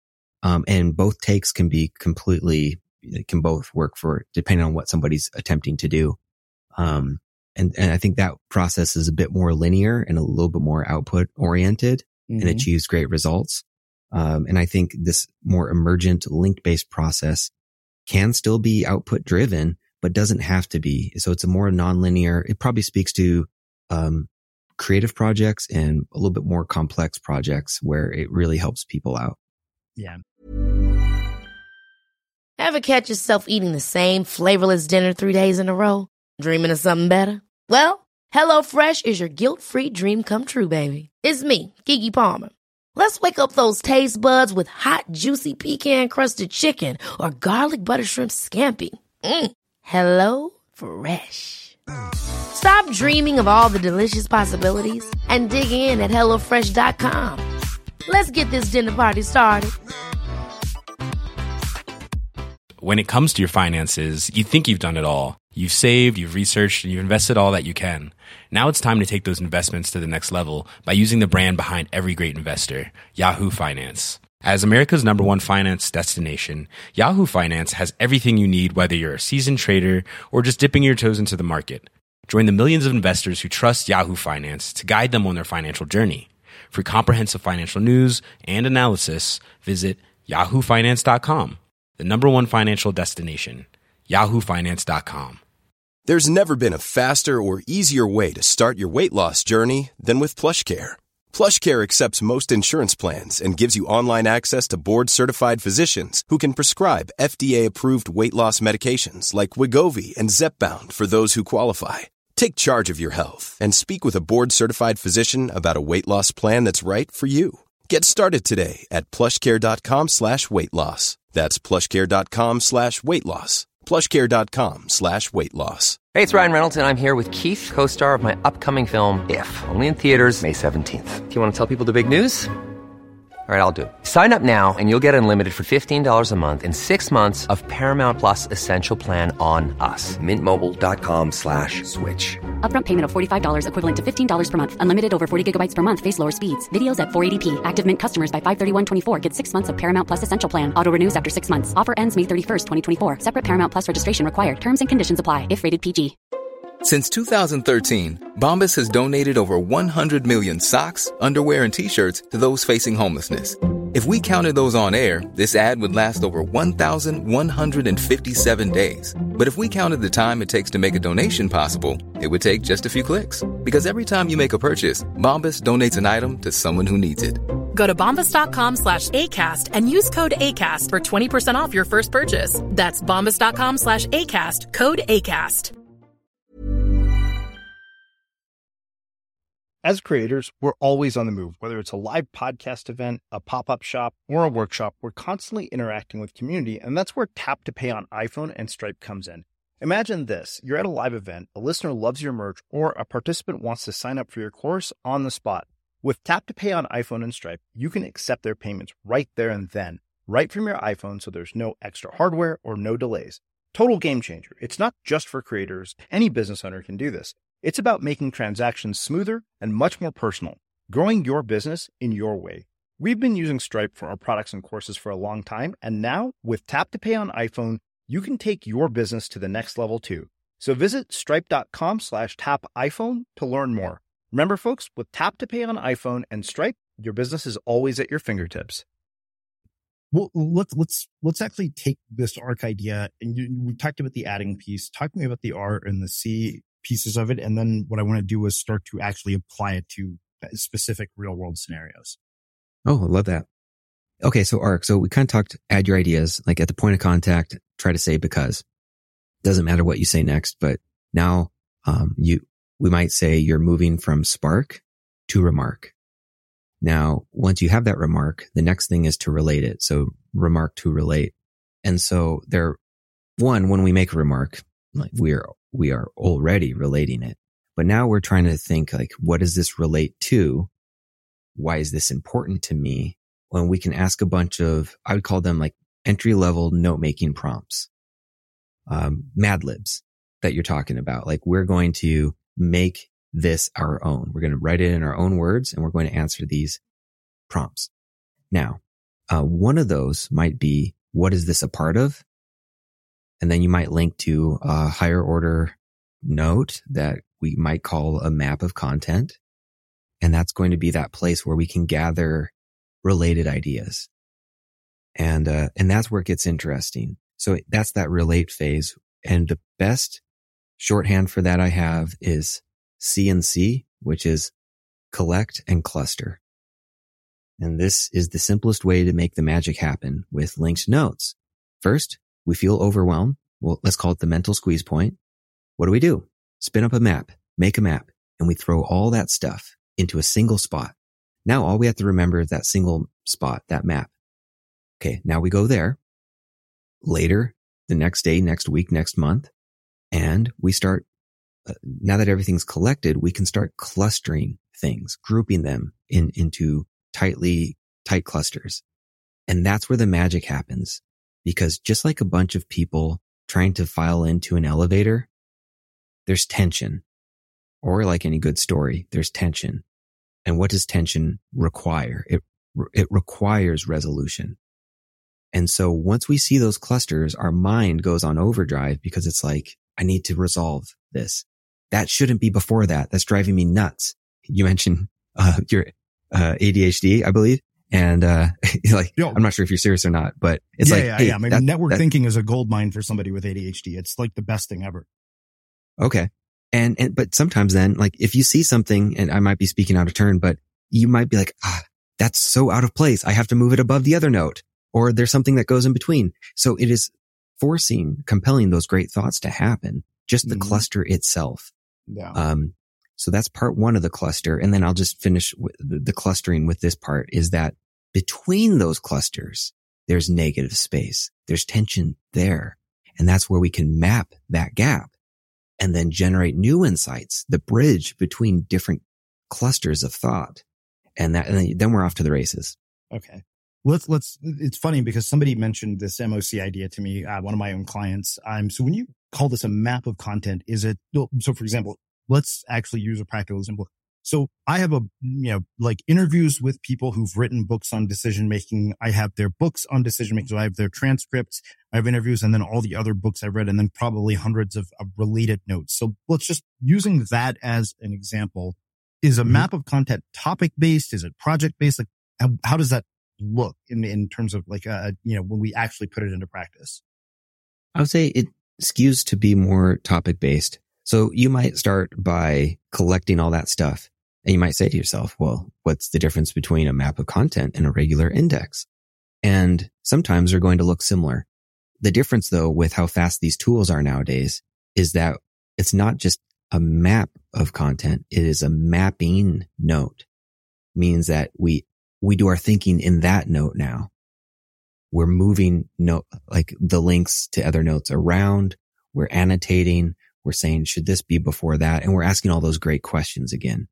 [SPEAKER 2] Um, and both takes can be completely, it can both work for, depending on what somebody's attempting to do. Um, and, and I think that process is a bit more linear and a little bit more output oriented mm-hmm. and achieves great results. Um, and I think this more emergent link-based process can still be output driven, but doesn't have to be. So it's a more nonlinear, it probably speaks to, um, creative projects and a little bit more complex projects where it really helps people out.
[SPEAKER 8] Yeah.
[SPEAKER 3] Ever catch yourself eating the same flavorless dinner three days in a row? Dreaming of something better? Well, HelloFresh is your guilt-free dream come true, baby. It's me, Keke Palmer. Let's wake up those taste buds with hot, juicy pecan-crusted chicken or garlic butter shrimp scampi. Mm. Hello Fresh. Stop dreaming of all the delicious possibilities and dig in at hello fresh dot com. Let's get this dinner party started.
[SPEAKER 4] When it comes to your finances, you think you've done it all. You've saved, you've researched, and you've invested all that you can. Now it's time to take those investments to the next level by using the brand behind every great investor, Yahoo Finance. As America's number one finance destination, Yahoo Finance has everything you need, whether you're a seasoned trader or just dipping your toes into the market. Join the millions of investors who trust Yahoo Finance to guide them on their financial journey. For comprehensive financial news and analysis, visit yahoo finance dot com, the number one financial destination, yahoo finance dot com.
[SPEAKER 5] There's never been a faster or easier way to start your weight loss journey than with PlushCare. PlushCare accepts most insurance plans and gives you online access to board-certified physicians who can prescribe F D A-approved weight loss medications like Wegovy and Zepbound for those who qualify. Take charge of your health and speak with a board-certified physician about a weight loss plan that's right for you. Get started today at plushcare.com slash weight loss. That's plushcare.com slash weight loss. plushcare.com slash weight loss.
[SPEAKER 9] Hey, it's Ryan Reynolds, and I'm here with Keith, co-star of my upcoming film, If, only in theaters May seventeenth. Do you want to tell people the big news? All right, I'll do it. Sign up now and you'll get unlimited for fifteen dollars a month and six months of Paramount Plus Essential Plan on us. Mint Mobile dot com slash switch.
[SPEAKER 10] Upfront payment of forty-five dollars equivalent to fifteen dollars per month. Unlimited over forty gigabytes per month. Face lower speeds. Videos at four eighty p. Active Mint customers by five thirty-one twenty-four get six months of Paramount Plus Essential Plan. Auto renews after six months. Offer ends May thirty-first, twenty twenty-four. Separate Paramount Plus registration required. Terms and conditions apply if rated P G.
[SPEAKER 11] Since two thousand thirteen, Bombas has donated over one hundred million socks, underwear, and T-shirts to those facing homelessness. If we counted those on air, this ad would last over one thousand one hundred fifty-seven days. But if we counted the time it takes to make a donation possible, it would take just a few clicks. Because every time you make a purchase, Bombas donates an item to someone who needs it.
[SPEAKER 12] Go to bombas.com slash ACAST and use code ACAST for twenty percent off your first purchase. That's bombas.com slash ACAST, code ACAST.
[SPEAKER 1] As creators, we're always on the move. Whether it's a live podcast event, a pop-up shop, or a workshop, we're constantly interacting with community, and that's where Tap to Pay on iPhone and Stripe comes in. Imagine this. You're at a live event, a listener loves your merch, or a participant wants to sign up for your course on the spot. With Tap to Pay on iPhone and Stripe, you can accept their payments right there and then, right from your iPhone, so there's no extra hardware or no delays. Total game changer. It's not just for creators. Any business owner can do this. It's about making transactions smoother and much more personal, growing your business in your way. We've been using Stripe for our products and courses for a long time, and now with Tap to Pay on iPhone, you can take your business to the next level too. So visit stripe.com slash tap iPhone to learn more. Remember, folks, with Tap to Pay on iPhone and Stripe, your business is always at your fingertips.
[SPEAKER 8] Well, let's let's let's actually take this ARC idea, and you, we talked about the adding piece. Talk to me about the R and the C pieces of it, and then what I want to do is start to actually apply it to specific real world scenarios.
[SPEAKER 2] Oh, I love that. Okay, so ARC. So we kind of talked, add your ideas, like at the point of contact, try to say because. Doesn't matter what you say next, but now um, you we might say you're moving from Spark to Remark. Now, once you have that remark, the next thing is to relate it. So remark to relate. And so there, one, when we make a remark, like we are, we are already relating it, but now we're trying to think like, what does this relate to? Why is this important to me? When we can ask a bunch of, I would call them like entry level note making prompts, um, Mad Libs that you're talking about. Like we're going to make this our own. We're going to write it in our own words and we're going to answer these prompts. Now, Uh, one of those might be, what is this a part of? And then you might link to a higher order note that we might call a map of content. And that's going to be that place where we can gather related ideas. And, uh, and that's where it gets interesting. So that's that relate phase. And the best shorthand for that I have is C and C, which is collect and cluster. And this is the simplest way to make the magic happen with linked notes. First, we feel overwhelmed. Well, let's call it the mental squeeze point. What do we do? Spin up a map, make a map, and we throw all that stuff into a single spot. Now all we have to remember is that single spot, that map. Okay, now we go there. Later, the next day, next week, next month, and we start, uh, now that everything's collected, we can start clustering things, grouping them in into tightly, tight clusters. And that's where the magic happens. Because just like a bunch of people trying to file into an elevator, there's tension. Or like any good story, there's tension. And what does tension require? It, it requires resolution. And so once we see those clusters, our mind goes on overdrive because it's like, I need to resolve this. That shouldn't be before that. That's driving me nuts. You mentioned, uh, your, uh, A D H D, I believe. And, uh, like, Yo, I'm not sure if you're serious or not, but it's
[SPEAKER 8] yeah,
[SPEAKER 2] like,
[SPEAKER 8] yeah,
[SPEAKER 2] hey,
[SPEAKER 8] yeah. I mean,
[SPEAKER 2] that,
[SPEAKER 8] network
[SPEAKER 2] that,
[SPEAKER 8] thinking is a gold mine for somebody with A D H D. It's like the best thing ever.
[SPEAKER 2] Okay. And, and, but sometimes then, like, if you see something, and I might be speaking out of turn, but you might be like, ah, that's so out of place. I have to move it above the other note, or there's something that goes in between. So it is forcing, compelling those great thoughts to happen, just the mm-hmm. cluster itself.
[SPEAKER 8] Yeah.
[SPEAKER 2] Um, so that's part one of the cluster. And then I'll just finish with the, the clustering with this part is that between those clusters, there's negative space. There's tension there. And that's where we can map that gap and then generate new insights, the bridge between different clusters of thought. And that, and then we're off to the races.
[SPEAKER 8] Okay. Let's, let's, it's funny because somebody mentioned this M O C idea to me, uh, one of my own clients. Um, so when you call this a map of content, is it, so for example, let's actually use a practical example. So I have a, you know, like interviews with people who've written books on decision making. I have their books on decision making. So I have their transcripts. I have interviews and then all the other books I've read and then probably hundreds of, of related notes. So let's just using that as an example. Is a mm-hmm. map of content topic based? Is it project based? Like how, how does that look in, in terms of like, uh, you know, when we actually put it into practice?
[SPEAKER 2] I would say it skews to be more topic based. So you might start by collecting all that stuff. And you might say to yourself, well, what's the difference between a map of content and a regular index? And sometimes they're going to look similar. The difference, though, with how fast these tools are nowadays is that it's not just a map of content. It is a mapping note. Means that we, we do our thinking in that note now. We're moving note, like the links to other notes around. We're annotating. We're saying, should this be before that? And we're asking all those great questions again.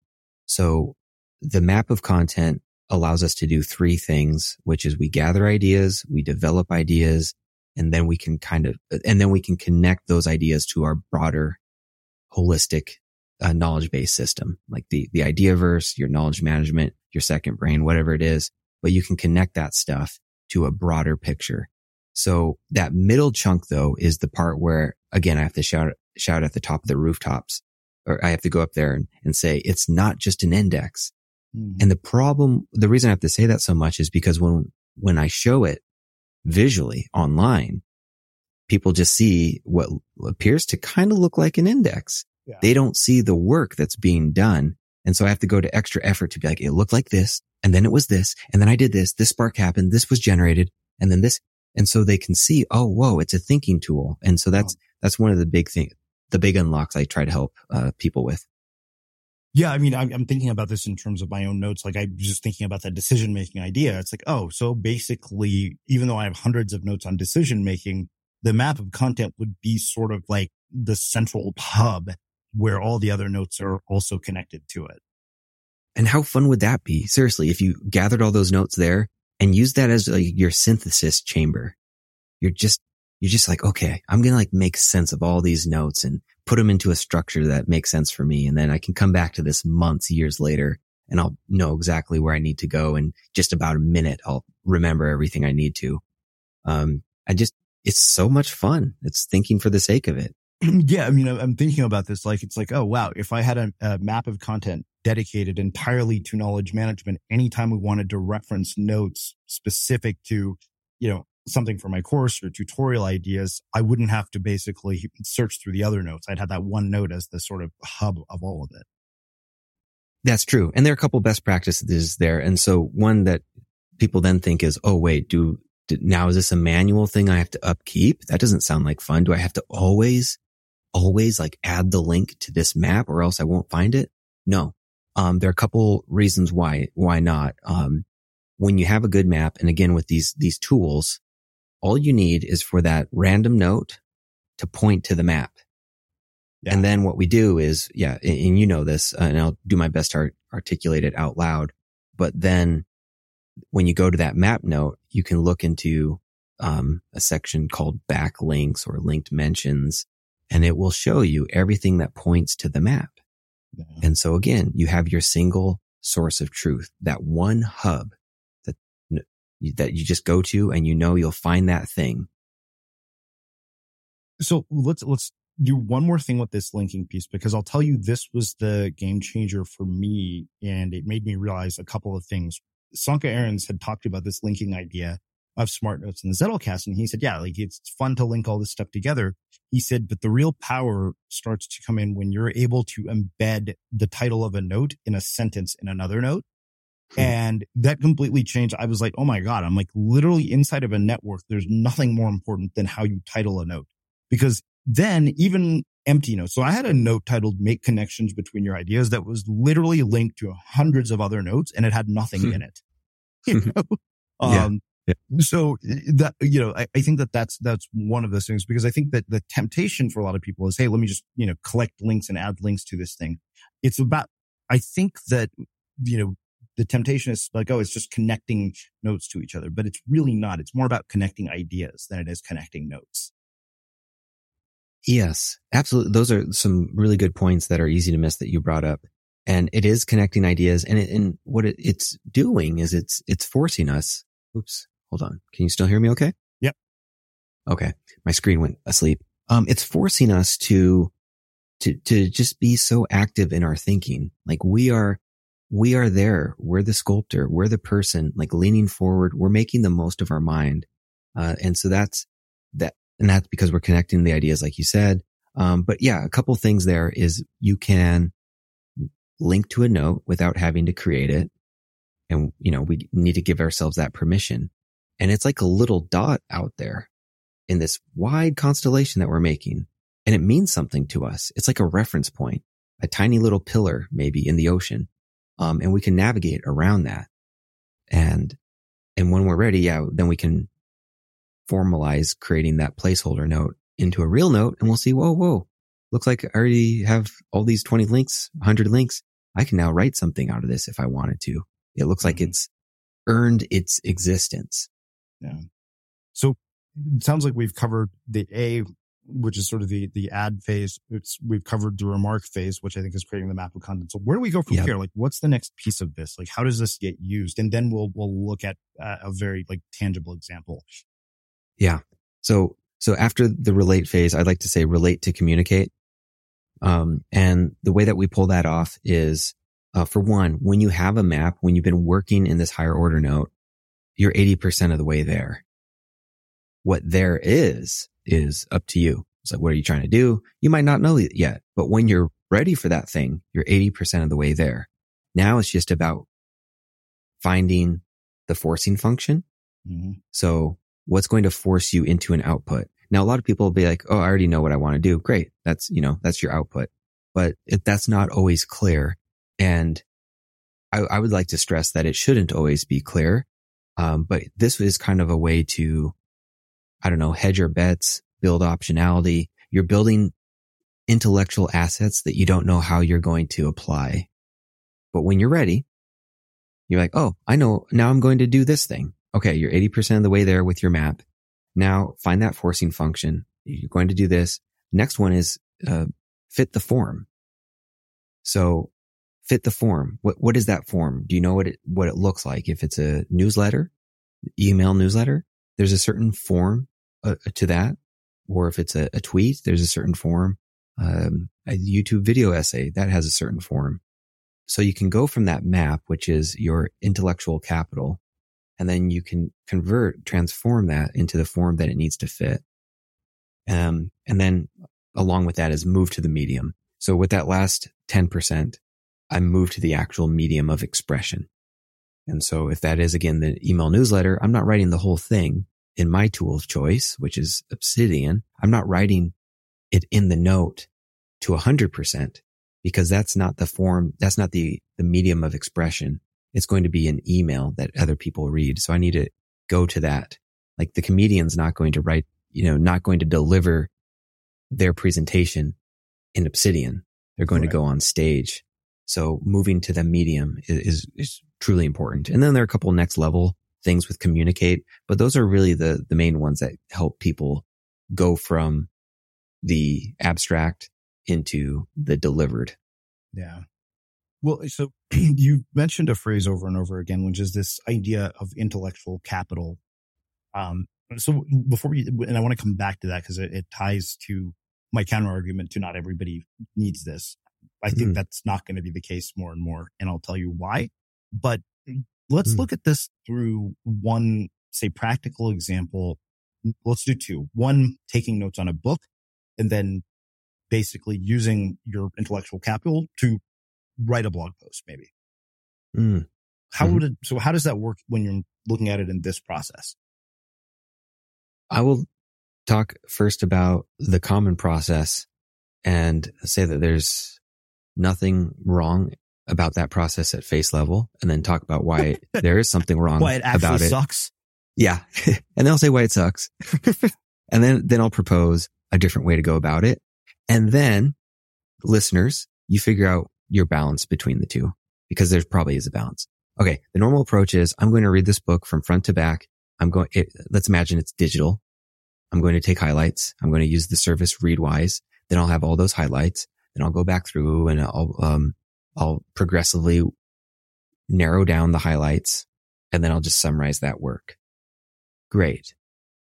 [SPEAKER 2] So the map of content allows us to do three things, which is we gather ideas, we develop ideas, and then we can kind of, and then we can connect those ideas to our broader holistic uh, knowledge-based system, like the, the Ideaverse, your knowledge management, your second brain, whatever it is, but you can connect that stuff to a broader picture. So that middle chunk though is the part where, again, I have to shout, shout at the top of the rooftops. Or I have to go up there and, and say, it's not just an index. Mm-hmm. And the problem, the reason I have to say that so much is because when, when I show it visually online, people just see what appears to kind of look like an index. Yeah. They don't see the work that's being done. And so I have to go to extra effort to be like, it looked like this. And then it was this. And then I did this. This spark happened. This was generated. And then this. And so they can see, oh, whoa, it's a thinking tool. And so that's, oh. that's one of the big things. The big unlocks I try to help uh, people with.
[SPEAKER 8] Yeah. I mean, I'm, I'm thinking about this in terms of my own notes. Like I'm just thinking about that decision making idea. It's like, oh, so basically, even though I have hundreds of notes on decision making, the map of content would be sort of like the central hub where all the other notes are also connected to it.
[SPEAKER 2] And how fun would that be? Seriously, if you gathered all those notes there and used that as like your synthesis chamber, you're just You're just like, okay, I'm going to like make sense of all these notes and put them into a structure that makes sense for me. And then I can come back to this months, years later, and I'll know exactly where I need to go. In just about a minute, I'll remember everything I need to. Um, I just, it's so much fun. It's thinking for the sake of it.
[SPEAKER 8] Yeah. I mean, I'm thinking about this. Like, it's like, oh, wow. If I had a, a map of content dedicated entirely to knowledge management, anytime we wanted to reference notes specific to, you know, something for my course or tutorial ideas, I wouldn't have to basically search through the other notes. I'd have that one note as the sort of hub of all of it.
[SPEAKER 2] That's true. And there are a couple best practices there. And so one that people then think is, oh, wait, do, do now is this a manual thing I have to upkeep? That doesn't sound like fun. Do I have to always, always like add the link to this map or else I won't find it? No. Um, there are a couple reasons why, why not. Um, when you have a good map, and again, with these, these tools, all you need is for that random note to point to the map. Yeah. And then what we do is, yeah, and you know this, and I'll do my best to art- articulate it out loud. But then when you go to that map note, you can look into um, a section called backlinks or linked mentions, and it will show you everything that points to the map. Yeah. And so again, you have your single source of truth, that one hub that that you just go to, and you know you'll find that thing.
[SPEAKER 8] So let's let's do one more thing with this linking piece, because I'll tell you, this was the game changer for me, and it made me realize a couple of things. Sanka Ahrens had talked about this linking idea of Smart Notes in the Zettelkasten, and he said, yeah, like it's fun to link all this stuff together. He said, but the real power starts to come in when you're able to embed the title of a note in a sentence in another note. Hmm. And that completely changed. I was like, oh my God, I'm like literally inside of a network. There's nothing more important than how you title a note, because then even empty notes. So I had a note titled Make Connections Between Your Ideas that was literally linked to hundreds of other notes, and it had nothing hmm. in it. You know?
[SPEAKER 2] yeah.
[SPEAKER 8] Um, Yeah. So that, you know, I, I think that that's, that's one of those things, because I think that the temptation for a lot of people is, hey, let me just, you know, collect links and add links to this thing. It's about, I think that, you know, the temptation is like, oh, it's just connecting notes to each other, but it's really not. It's more about connecting ideas than it is connecting notes.
[SPEAKER 2] Yes, absolutely. Those are some really good points that are easy to miss that you brought up. And it is connecting ideas. And, it, and what it, it's doing is it's, it's forcing us. Oops. Hold on. Can you still hear me okay?
[SPEAKER 8] Yep.
[SPEAKER 2] Okay. My screen went asleep. Um, it's forcing us to, to, to just be so active in our thinking. Like we are, we are there. We're the sculptor. We're the person like leaning forward. We're making the most of our mind. Uh, and so that's that, and that's because we're connecting the ideas, like you said. Um, but yeah, a couple things there is you can link to a note without having to create it. And, you know, we need to give ourselves that permission. And it's like a little dot out there in this wide constellation that we're making. And it means something to us. It's like a reference point, a tiny little pillar maybe in the ocean. Um, and we can navigate around that. And, and when we're ready, yeah, then we can formalize creating that placeholder note into a real note, and we'll see, whoa, whoa, looks like I already have all these twenty links, one hundred links. I can now write something out of this if I wanted to. It looks like it's earned its existence.
[SPEAKER 8] Yeah. So it sounds like we've covered the A, which is sort of the, the add phase. It's, we've covered the remark phase, which I think is creating the map of content. So where do we go from yep. here? Like, what's the next piece of this? Like, how does this get used? And then we'll, we'll look at uh, a very like tangible example.
[SPEAKER 2] Yeah. So, so after the relate phase, I'd like to say relate to communicate. Um, and the way that we pull that off is, Uh, for one, when you have a map, when you've been working in this higher order note, you're eighty percent of the way there. What there is, is up to you. It's like, what are you trying to do? You might not know it yet, but when you're ready for that thing, you're eighty percent of the way there. Now it's just about finding the forcing function. Mm-hmm. So what's going to force you into an output? Now, a lot of people will be like, oh, I already know what I want to do. Great. That's, you know, that's your output. But if that's not always clear. And I, I would like to stress that it shouldn't always be clear. Um, but this is kind of a way to, I don't know, hedge your bets, build optionality. You're building intellectual assets that you don't know how you're going to apply. But when you're ready, you're like, oh, I know, now I'm going to do this thing. Okay, you're eighty percent of the way there with your map. Now find that forcing function. You're going to do this. Next one is uh, fit the form. So fit the form. What, what is that form? Do you know what it, what it looks like? If it's a newsletter, email newsletter, there's a certain form uh, to that. Or if it's a, a tweet, there's a certain form. Um, a YouTube video essay, that has a certain form. So you can go from that map, which is your intellectual capital, and then you can convert, transform that into the form that it needs to fit. Um, and then along with that is move to the medium. So with that last ten percent, I move to the actual medium of expression. And so if that is, again, the email newsletter, I'm not writing the whole thing in my tool of choice, which is Obsidian. I'm not writing it in the note to one hundred percent because that's not the form, that's not the, the medium of expression. It's going to be an email that other people read. So I need to go to that. Like the comedian's not going to write, you know, not going to deliver their presentation in Obsidian. They're going right. to go on stage. So moving to the medium is, is, is truly important. And then there are a couple next level things with Communicate, but those are really the, the main ones that help people go from the abstract into the delivered.
[SPEAKER 8] Yeah. Well, so you mentioned a phrase over and over again, which is this idea of intellectual capital. Um, so before we, and I want to come back to that because it, it ties to my counter argument to not everybody needs this. I think mm. that's not going to be the case more and more, and I'll tell you why. But let's mm. look at this through one, say, practical example. Let's do two. One, taking notes on a book, and then basically using your intellectual capital to write a blog post, maybe.
[SPEAKER 2] Mm.
[SPEAKER 8] How
[SPEAKER 2] mm-hmm.
[SPEAKER 8] would it, so how does that work when you're looking at it in this process?
[SPEAKER 2] I will talk first about the common process and say that there's nothing wrong about that process at face level, and then talk about why there is something wrong
[SPEAKER 8] why it actually
[SPEAKER 2] about it.
[SPEAKER 8] Sucks.
[SPEAKER 2] Yeah. And then I'll say why it sucks. And then, then I'll propose a different way to go about it. And then listeners, you figure out your balance between the two, because there probably is a balance. Okay. The normal approach is I'm going to read this book from front to back. I'm going, it, let's imagine it's digital. I'm going to take highlights. I'm going to use the service Readwise. Then I'll have all those highlights. Then I'll go back through and I'll, um, I'll progressively narrow down the highlights, and then I'll just summarize that work. Great.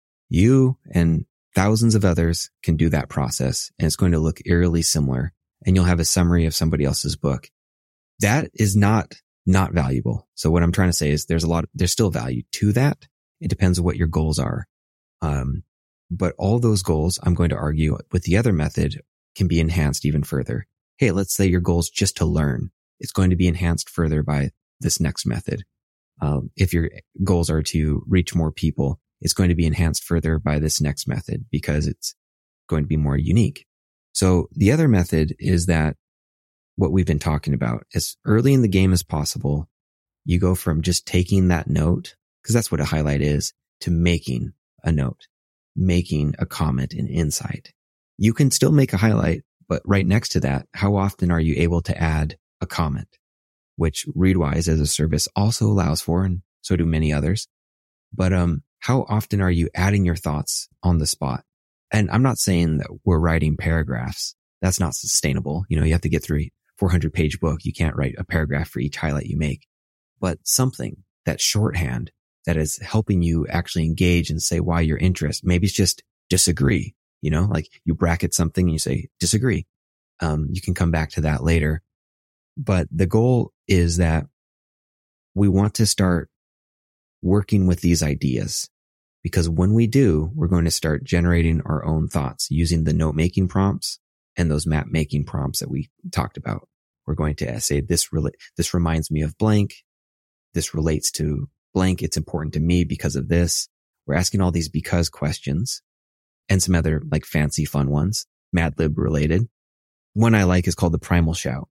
[SPEAKER 2] You and thousands of others can do that process, and it's going to look eerily similar, and you'll have a summary of somebody else's book. That is not, not valuable. So what I'm trying to say is there's a lot, there's still value to that. It depends on what your goals are. Um, but all those goals, I'm going to argue with the other method, can be enhanced even further. Hey, let's say your goal is just to learn. It's going to be enhanced further by this next method. Um, if your goals are to reach more people, it's going to be enhanced further by this next method because it's going to be more unique. So the other method is that what we've been talking about, as early in the game as possible, you go from just taking that note, because that's what a highlight is, to making a note, making a comment, an insight. You can still make a highlight, but right next to that, how often are you able to add a comment, which Readwise as a service also allows for, and so do many others. But um, how often are you adding your thoughts on the spot? And I'm not saying that we're writing paragraphs. That's not sustainable. You know, you have to get through a four hundred page book. You can't write a paragraph for each highlight you make, but something that's shorthand that is helping you actually engage and say why you're interested. Maybe it's just disagree. You know, like you bracket something and you say disagree. Um, you can come back to that later. But the goal is that we want to start working with these ideas, because when we do, we're going to start generating our own thoughts using the note making prompts and those map making prompts that we talked about. We're going to say this, re- this reminds me of blank. This relates to blank. It's important to me because of this. We're asking all these because questions. And some other like fancy fun ones, Mad Lib related. One I like is called the primal shout.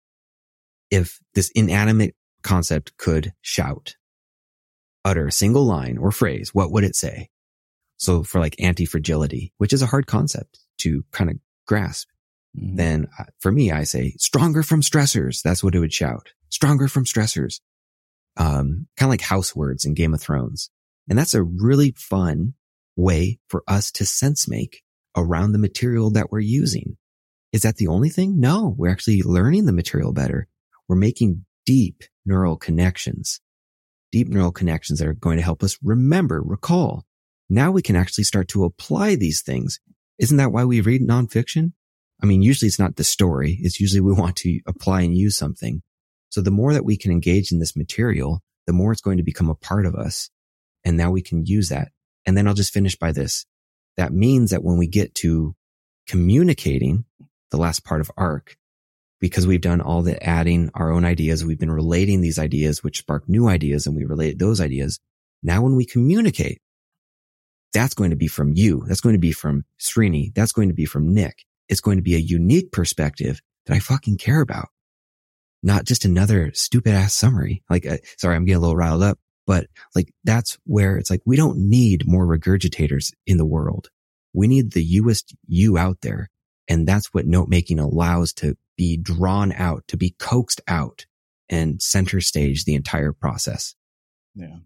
[SPEAKER 2] If this inanimate concept could shout, utter a single line or phrase, what would it say? So for like anti-fragility, which is a hard concept to kind of grasp, mm-hmm. then uh, for me, I say stronger from stressors. That's what it would shout. Stronger from stressors. Um, kind of like house words in Game of Thrones. And that's a really fun way for us to sense make around the material that we're using. Is that the only thing? No, we're actually learning the material better. We're making deep neural connections. deep neural connections that are going to help us remember, recall. Now we can actually start to apply these things. Isn't that why we read nonfiction? I mean, usually it's not the story. It's usually we want to apply and use something. So the more that we can engage in this material, the more it's going to become a part of us. And now we can use that. And then I'll just finish by this. That means that when we get to communicating, the last part of ARC, because we've done all the adding our own ideas, we've been relating these ideas, which spark new ideas, and we relate those ideas. Now when we communicate, that's going to be from you. That's going to be from Srini. That's going to be from Nick. It's going to be a unique perspective that I fucking care about. Not just another stupid ass summary. Like, uh, sorry, I'm getting a little riled up, but like, that's where it's like, we don't need more regurgitators in the world. We need the youest you out there. And that's what note making allows to be drawn out, to be coaxed out and center stage the entire process.
[SPEAKER 8] Yeah.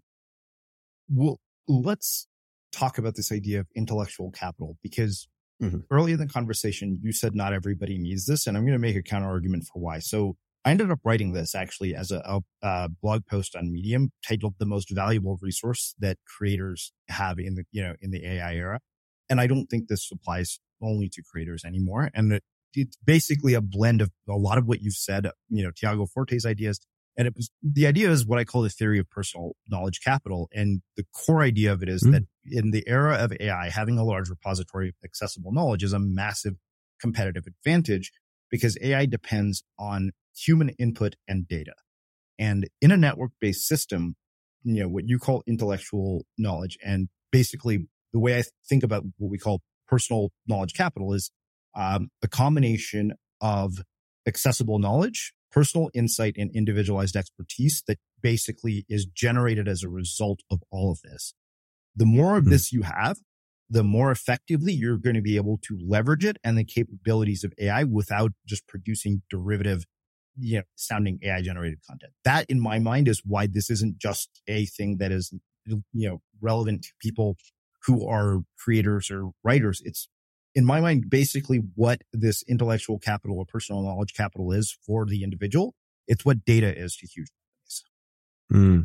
[SPEAKER 8] Well, let's talk about this idea of intellectual capital, because mm-hmm. earlier in the conversation, you said not everybody needs this. And I'm going to make a counter argument for why. So I ended up writing this actually as a, a, a blog post on Medium titled "The Most Valuable Resource That Creators Have in the, you know, in the A I Era." And I don't think this applies only to creators anymore. And it, it's basically a blend of a lot of what you've said, you know, Tiago Forte's ideas. And it was, the idea is what I call the theory of personal knowledge capital. And the core idea of it is mm. that in the era of A I, having a large repository of accessible knowledge is a massive competitive advantage, because A I depends on human input and data. And in a network-based system, you know, what you call intellectual knowledge, and basically the way I think about what we call personal knowledge capital is um, a combination of accessible knowledge, personal insight, and individualized expertise that basically is generated as a result of all of this. The more of mm-hmm. this you have, the more effectively you're going to be able to leverage it and the capabilities of A I without just producing derivative, you know, sounding A I generated content. That, in my mind, is why this isn't just a thing that is, you know, relevant to people who are creators or writers. It's, in my mind, basically what this intellectual capital or personal knowledge capital is for the individual. It's what data is to huge companies.
[SPEAKER 2] Mm.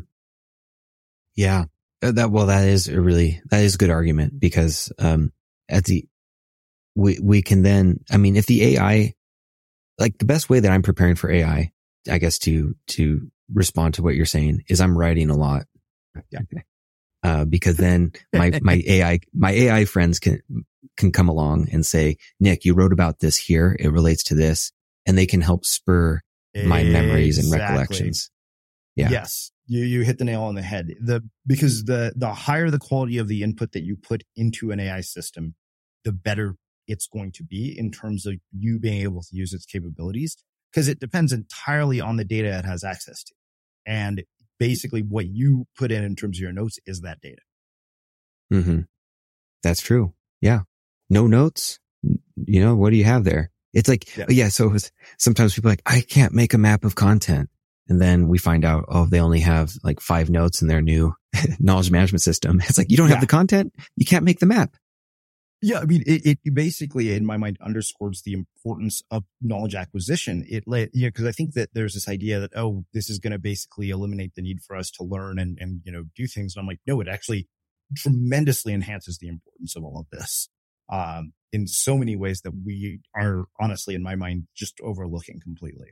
[SPEAKER 2] Yeah. That, well, that is a really, that is a good argument, because, um, at the, we, we can then, I mean, if the A I, like the best way that I'm preparing for A I, I guess to, to respond to what you're saying is I'm writing a lot.
[SPEAKER 8] Yeah.
[SPEAKER 2] Uh, because then my, my A I, my A I friends can, can come along and say, Nick, you wrote about this here. It relates to this. And they can help spur my exactly. memories and recollections. Yeah.
[SPEAKER 8] Yes. You, you hit the nail on the head. The, because the, the higher the quality of the input that you put into an A I system, the better it's going to be in terms of you being able to use its capabilities, because it depends entirely on the data it has access to. And basically what you put in in terms of your notes is that data.
[SPEAKER 2] Mm-hmm. That's true. Yeah. No notes. You know, what do you have there? It's like, yeah. yeah so it was, sometimes people are like, I can't make a map of content. And then we find out, oh, they only have like five notes in their new knowledge management system. It's like, you don't yeah. have the content. You can't make the map.
[SPEAKER 8] Yeah. I mean, it, it basically, in my mind, underscores the importance of knowledge acquisition. It, you know, cause I think that there's this idea that, oh, this is going to basically eliminate the need for us to learn and, and, you know, do things. And I'm like, no, it actually tremendously enhances the importance of all of this, um, in so many ways that we are honestly, in my mind, just overlooking completely.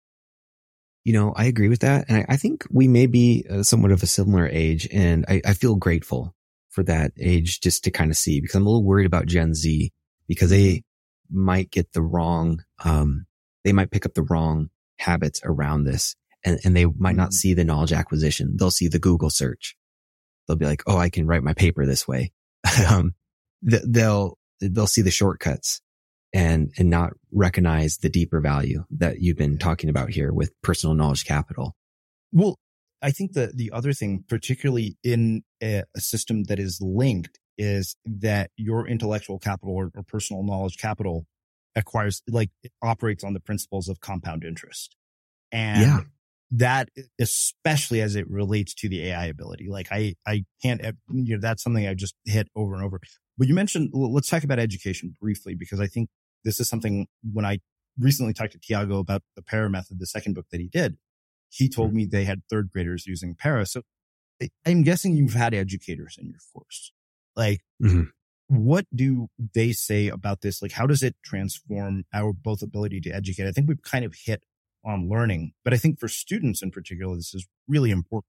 [SPEAKER 2] You know, I agree with that. And I, I think we may be uh, somewhat of a similar age. And I, I feel grateful for that age just to kind of see, because I'm a little worried about Gen Z, because they might get the wrong, um, they might pick up the wrong habits around this, and, and they might not see the knowledge acquisition. They'll see the Google search. They'll be like, oh, I can write my paper this way. um, th- they'll, they'll see the shortcuts and, and not recognize the deeper value that you've been talking about here with personal knowledge capital.
[SPEAKER 8] Well, I think that the other thing, particularly in a, a system that is linked, is that your intellectual capital or, or personal knowledge capital acquires, like, it operates on the principles of compound interest. And yeah. that, especially as it relates to the A I ability, like I, I can't, you know, that's something I just hit over and over. But you mentioned, let's talk about education briefly, because I think this is something, when I recently talked to Tiago about the Para method, the second book that he did, he told me they had third graders using Para. So I'm guessing you've had educators in your course. Like,
[SPEAKER 2] mm-hmm.
[SPEAKER 8] what do they say about this? Like, how does it transform our both ability to educate? I think we've kind of hit on learning, but I think for students in particular, this is really important.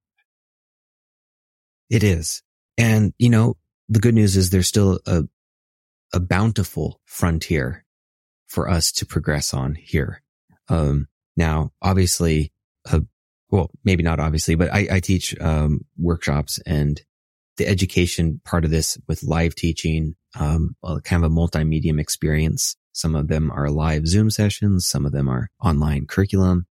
[SPEAKER 2] It is. And, you know, the good news is there's still a, a bountiful frontier for us to progress on here. Um, now, obviously, uh, well, maybe not obviously, but I, I teach, um, workshops, and the education part of this with live teaching, um, kind of a multimedia experience. Some of them are live Zoom sessions. Some of them are online curriculum,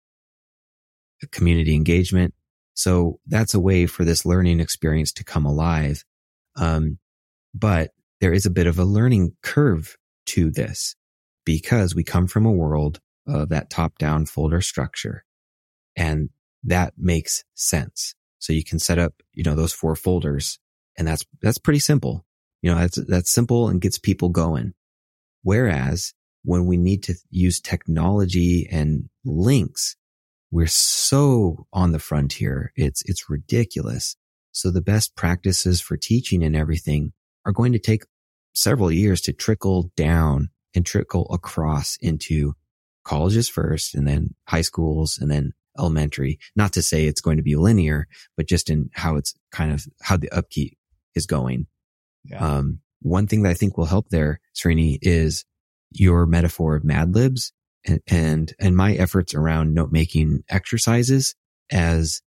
[SPEAKER 2] community engagement. So that's a way for this learning experience to come alive. Um, but there is a bit of a learning curve to this because we come from a world of that top-down folder structure, and that makes sense. So you can set up, you know, those four folders, and that's, that's pretty simple. You know, that's, that's simple and gets people going. Whereas when we need to use technology and links, we're so on the frontier. It's, it's ridiculous. So the best practices for teaching and everything are going to take several years to trickle down and trickle across into colleges first, and then high schools, and then elementary. Not to say it's going to be linear, but just in how it's kind of how the upkeep is going.
[SPEAKER 8] Yeah.
[SPEAKER 2] Um, one thing that I think will help there, Srini, is your metaphor of Mad Libs and, and, and my efforts around note making exercises as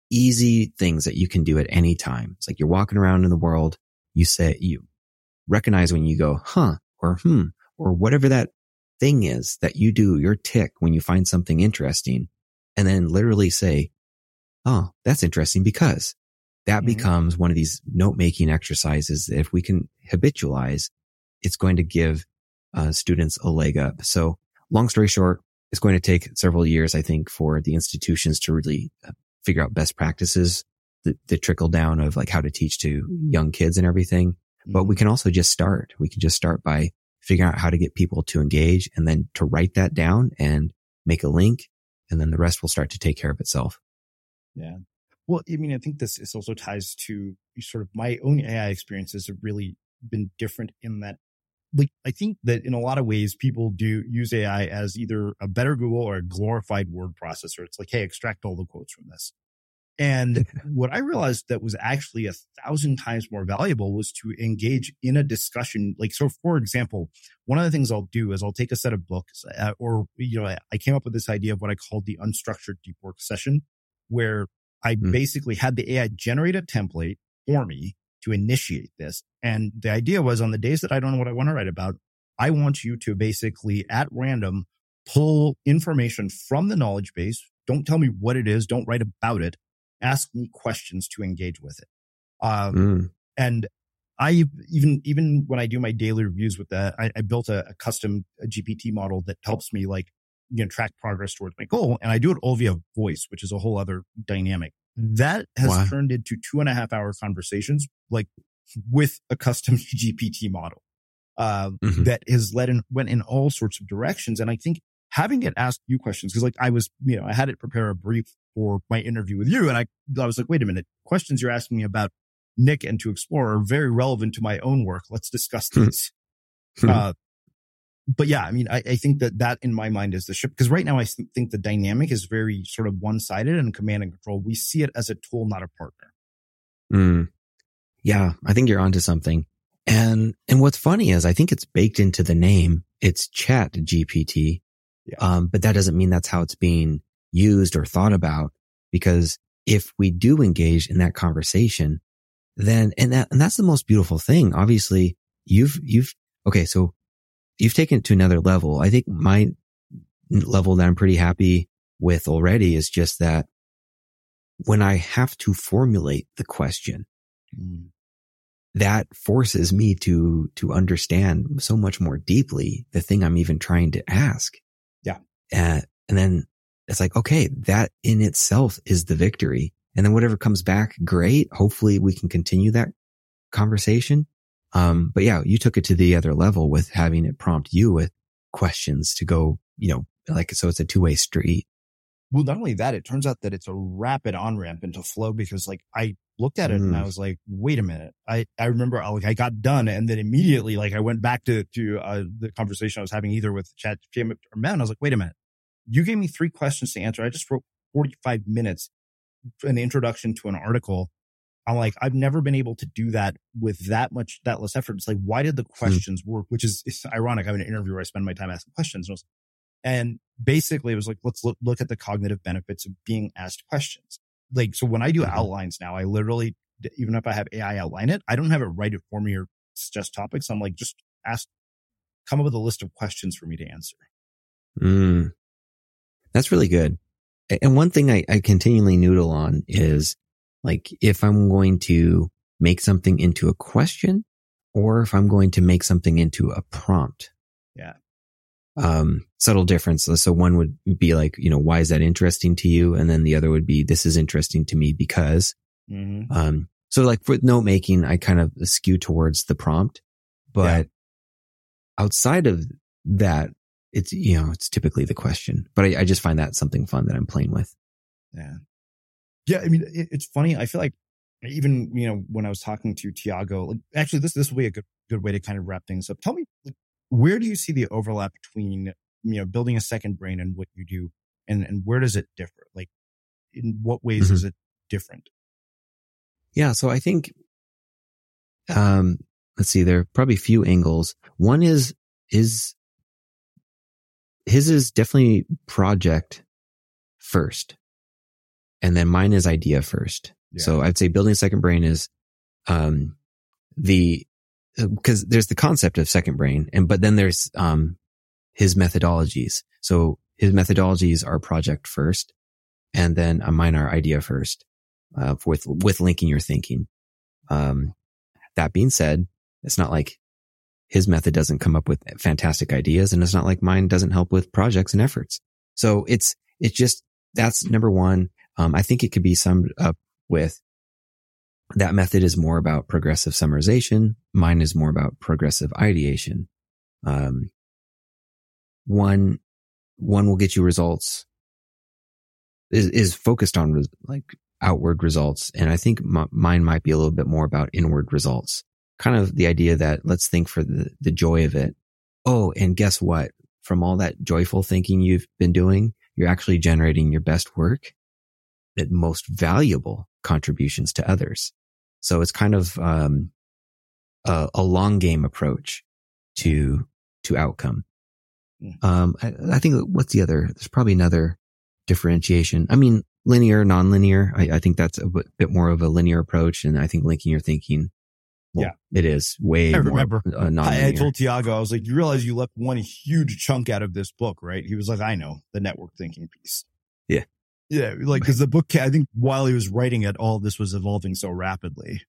[SPEAKER 2] easy things that you can do at any time. It's like you're walking around in the world. You say, you recognize when you go, huh, or hmm, or whatever that thing is that you do, your tick when you find something interesting, and then literally say, oh, that's interesting, because that mm-hmm. becomes one of these note making exercises that if we can habitualize, it's going to give uh, students a leg up. So long story short, it's going to take several years, I think, for the institutions to really figure out best practices, the, the trickle down of like how to teach to young kids and everything. Mm-hmm. But we can also just start. We can just start by figuring out how to get people to engage, and then to write that down and make a link, and then the rest will start to take care of itself.
[SPEAKER 8] Yeah. Well, I mean, I think this, this also ties to sort of my own A I experiences have really been different in that, like, I think that in a lot of ways, people do use A I as either a better Google or a glorified word processor. It's like, hey, extract all the quotes from this. And what I realized that was actually a thousand times more valuable was to engage in a discussion. Like, so for example, one of the things I'll do is I'll take a set of books uh, or, you know, I, I came up with this idea of what I called the unstructured deep work session, where I mm. basically had the A I generate a template for me to initiate this. And the idea was, on the days that I don't know what I want to write about, I want you to basically at random pull information from the knowledge base. Don't tell me what it is. Don't write about it. Ask me questions to engage with it. Um, mm. And I even, even when I do my daily reviews with that, I, I built a, a custom a G P T model that helps me like, you know, track progress towards my goal. And I do it all via voice, which is a whole other dynamic. That has wow. turned into two and a half hour conversations, like with a custom G P T model, uh, mm-hmm. that has led in, went in all sorts of directions. And I think having it ask you questions, because like I was, you know, I had it prepare a brief for my interview with you. And I, I was like, wait a minute, questions you're asking me about Nick and To Explore are very relevant to my own work. Let's discuss these. uh, but yeah, I mean, I, I think that that in my mind is the shift, because right now I think the dynamic is very sort of one-sided and command and control. We see it as a tool, not a partner.
[SPEAKER 2] Mm. Yeah, I think you're onto something. And, and what's funny is I think it's baked into the name. It's Chat G P T. Yeah. Um, but that doesn't mean that's how it's being used or thought about, because if we do engage in that conversation, then, and that, and that's the most beautiful thing. Obviously you've, you've, okay, so you've taken it to another level. I think my level that I'm pretty happy with already is just that when I have to formulate the question, mm. that forces me to, to understand so much more deeply the thing I'm even trying to ask.
[SPEAKER 8] Yeah.
[SPEAKER 2] Uh, and then it's like, okay, that in itself is the victory. And then whatever comes back, great. Hopefully we can continue that conversation. Um, but yeah, you took it to the other level with having it prompt you with questions to go, you know, like, so it's a two way street.
[SPEAKER 8] well, not only that, it turns out that it's a rapid on ramp into flow because like I looked at it mm. and I was like, wait a minute. I, I remember I, like I got done and then immediately like I went back to, to uh, the conversation I was having either with Chat or Matt. And I was like, wait a minute. You gave me three questions to answer. I just wrote forty-five minutes, an introduction to an article. I'm like, I've never been able to do that with that much, that less effort. It's like, why did the questions mm. work? Which is it's ironic. I have an interview where I spend my time asking questions. And, was, and basically it was like, let's look, look at the cognitive benefits of being asked questions. Like, so when I do mm-hmm. outlines now, I literally, even if I have A I outline it, I don't have it write it for me or suggest topics. I'm like, just ask, come up with a list of questions for me to answer.
[SPEAKER 2] Mm. That's really good. And one thing I, I continually noodle on is like if I'm going to make something into a question or if I'm going to make something into a prompt.
[SPEAKER 8] Yeah.
[SPEAKER 2] Um, subtle difference. So one would be like, you know, why is that interesting to you? And then the other would be, this is interesting to me because, mm-hmm. um, so like for note making, I kind of skew towards the prompt, but yeah. outside of that, it's, you know, it's typically the question, but I, I just find that something fun that I'm playing with.
[SPEAKER 8] Yeah. Yeah. I mean, it, it's funny. I feel like even, you know, when I was talking to Tiago, like actually this, this will be a good, good way to kind of wrap things up. Tell me, like, where do you see the overlap between, you know, building a second brain and what you do? And, and where does it differ? Like in what ways mm-hmm. is it different?
[SPEAKER 2] Yeah. So I think, um, let's see, there are probably a few angles. One is, is, his is definitely project first. And then mine is idea first. Yeah. So I'd say building a second brain is, um, the, because there's the concept of second brain and, but then there's, um, his methodologies. So his methodologies are project first and then uh, mine are idea first, uh, with, with linking your thinking. Um, that being said, it's not like his method doesn't come up with fantastic ideas and it's not like mine doesn't help with projects and efforts. So it's, it's just, that's number one. Um, I think it could be summed up with that method is more about progressive summarization. Mine is more about progressive ideation. Um, one, one will get you results is, is focused on res, like outward results. And I think m- mine might be a little bit more about inward results. Kind of the idea that let's think for the, the joy of it. Oh, and guess what? From all that joyful thinking you've been doing, you're actually generating your best work, the most valuable contributions to others. So it's kind of, um, a, a long game approach to, to outcome. Mm. Um, I, I think what's the other, there's probably another differentiation. I mean, linear, nonlinear. I, I think that's a bit more of a linear approach. And I think linking your thinking, well, yeah, it is way
[SPEAKER 8] I
[SPEAKER 2] more
[SPEAKER 8] remember.
[SPEAKER 2] Uh, nonlinear.
[SPEAKER 8] I, I told Tiago, I was like, you realize you left one huge chunk out of this book, right? He was like, I know, the network thinking piece.
[SPEAKER 2] Yeah.
[SPEAKER 8] Yeah. Like, cause the book, I think while he was writing it, all this was evolving so rapidly.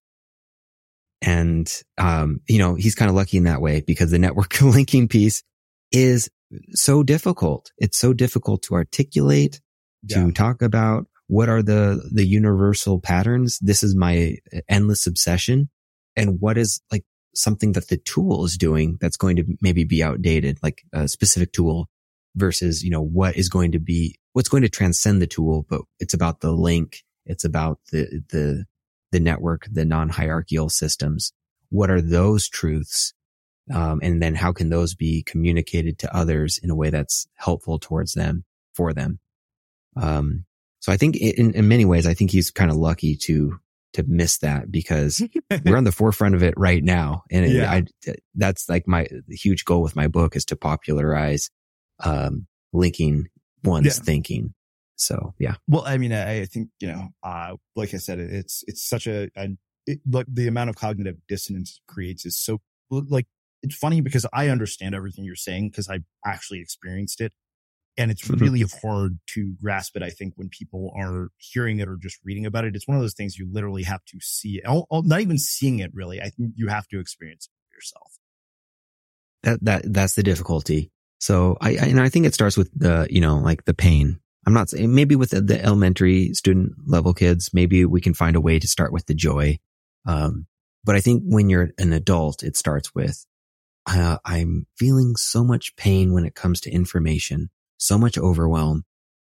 [SPEAKER 2] And, um, you know, he's kind of lucky in that way because the network linking piece is so difficult. It's so difficult to articulate, to yeah. talk about what are the, the universal patterns. This is my endless obsession. And what is like something that the tool is doing that's going to maybe be outdated, like a specific tool versus, you know, what is going to be, what's going to transcend the tool, but it's about the link. It's about the, the, the network, the non-hierarchical systems. What are those truths? Um, and then how can those be communicated to others in a way that's helpful towards them, for them? Um, so I think in, in many ways, I think he's kind of lucky to, to miss that because we're on the forefront of it right now. And it, yeah. I, that's like my huge goal with my book is to popularize, um, linking one's yeah. thinking. So, yeah.
[SPEAKER 8] Well, I mean, I, I think, you know, uh, like I said, it's, it's such a, a it, like the amount of cognitive dissonance it creates is so like, it's funny because I understand everything you're saying because I actually experienced it. And it's really hard to grasp it, I think, when people are hearing it or just reading about it. It's one of those things you literally have to see. Not even seeing it, really. I think you have to experience it yourself.
[SPEAKER 2] That, that, that's the difficulty. So I, I, and I think it starts with the, you know, like the pain. I'm not saying maybe with the, the elementary student level kids, maybe we can find a way to start with the joy. Um, but I think when you're an adult, it starts with, uh, I'm feeling so much pain when it comes to information. So much overwhelm,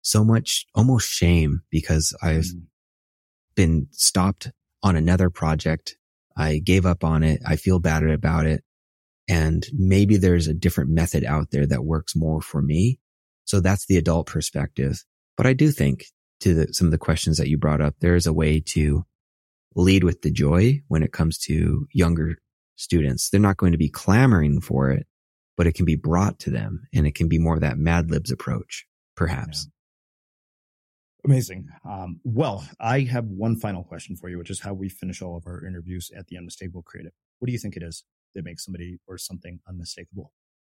[SPEAKER 2] so much almost shame because I've mm. been stopped on another project. I gave up on it. I feel bad about it. And maybe there's a different method out there that works more for me. So that's the adult perspective. But I do think to the, some of the questions that you brought up, there is a way to lead with the joy when it comes to younger students. They're not going to be clamoring for it, but it can be brought to them, and it can be more of that Mad Libs approach, perhaps.
[SPEAKER 8] Yeah. Amazing. Um, well, I have one final question for you, which is how we finish all of our interviews at the Unmistakable Creative. What do you think it is that makes somebody or something unmistakable?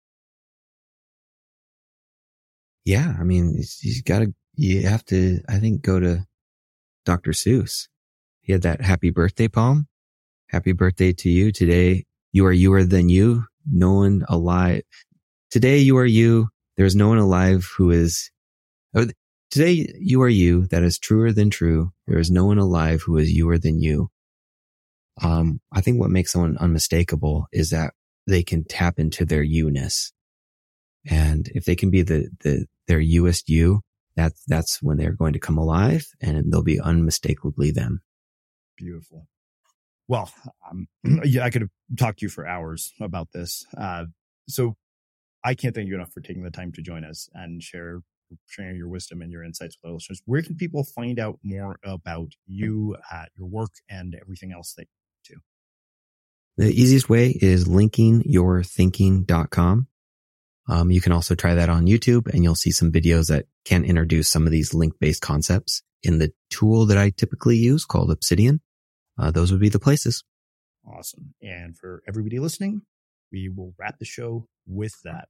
[SPEAKER 2] Yeah, I mean, you gotta, you have to, I think, go to Doctor Seuss. He had that happy birthday poem. Happy birthday to you. Today, you are youer than you. No one alive. Today, you are you. There is no one alive who is, oh, today, you are you. That is truer than true. There is no one alive who is youer than you. Um, I think what makes someone unmistakable is that they can tap into their you-ness. And if they can be the, the, their youest you, that's, that's when they're going to come alive, and they'll be unmistakably them.
[SPEAKER 8] Beautiful. Well, um, yeah, I could have talked to you for hours about this. Uh, so I can't thank you enough for taking the time to join us and share, sharing your wisdom and your insights with our listeners. Where can people find out more about you, uh, your work, and everything else that you do?
[SPEAKER 2] The easiest way is linking your thinking dot com. Um, you can also try that on YouTube, and you'll see some videos that can introduce some of these link-based concepts in the tool that I typically use called Obsidian. Uh, those would be the places.
[SPEAKER 8] Awesome. And for everybody listening, we will wrap the show with that.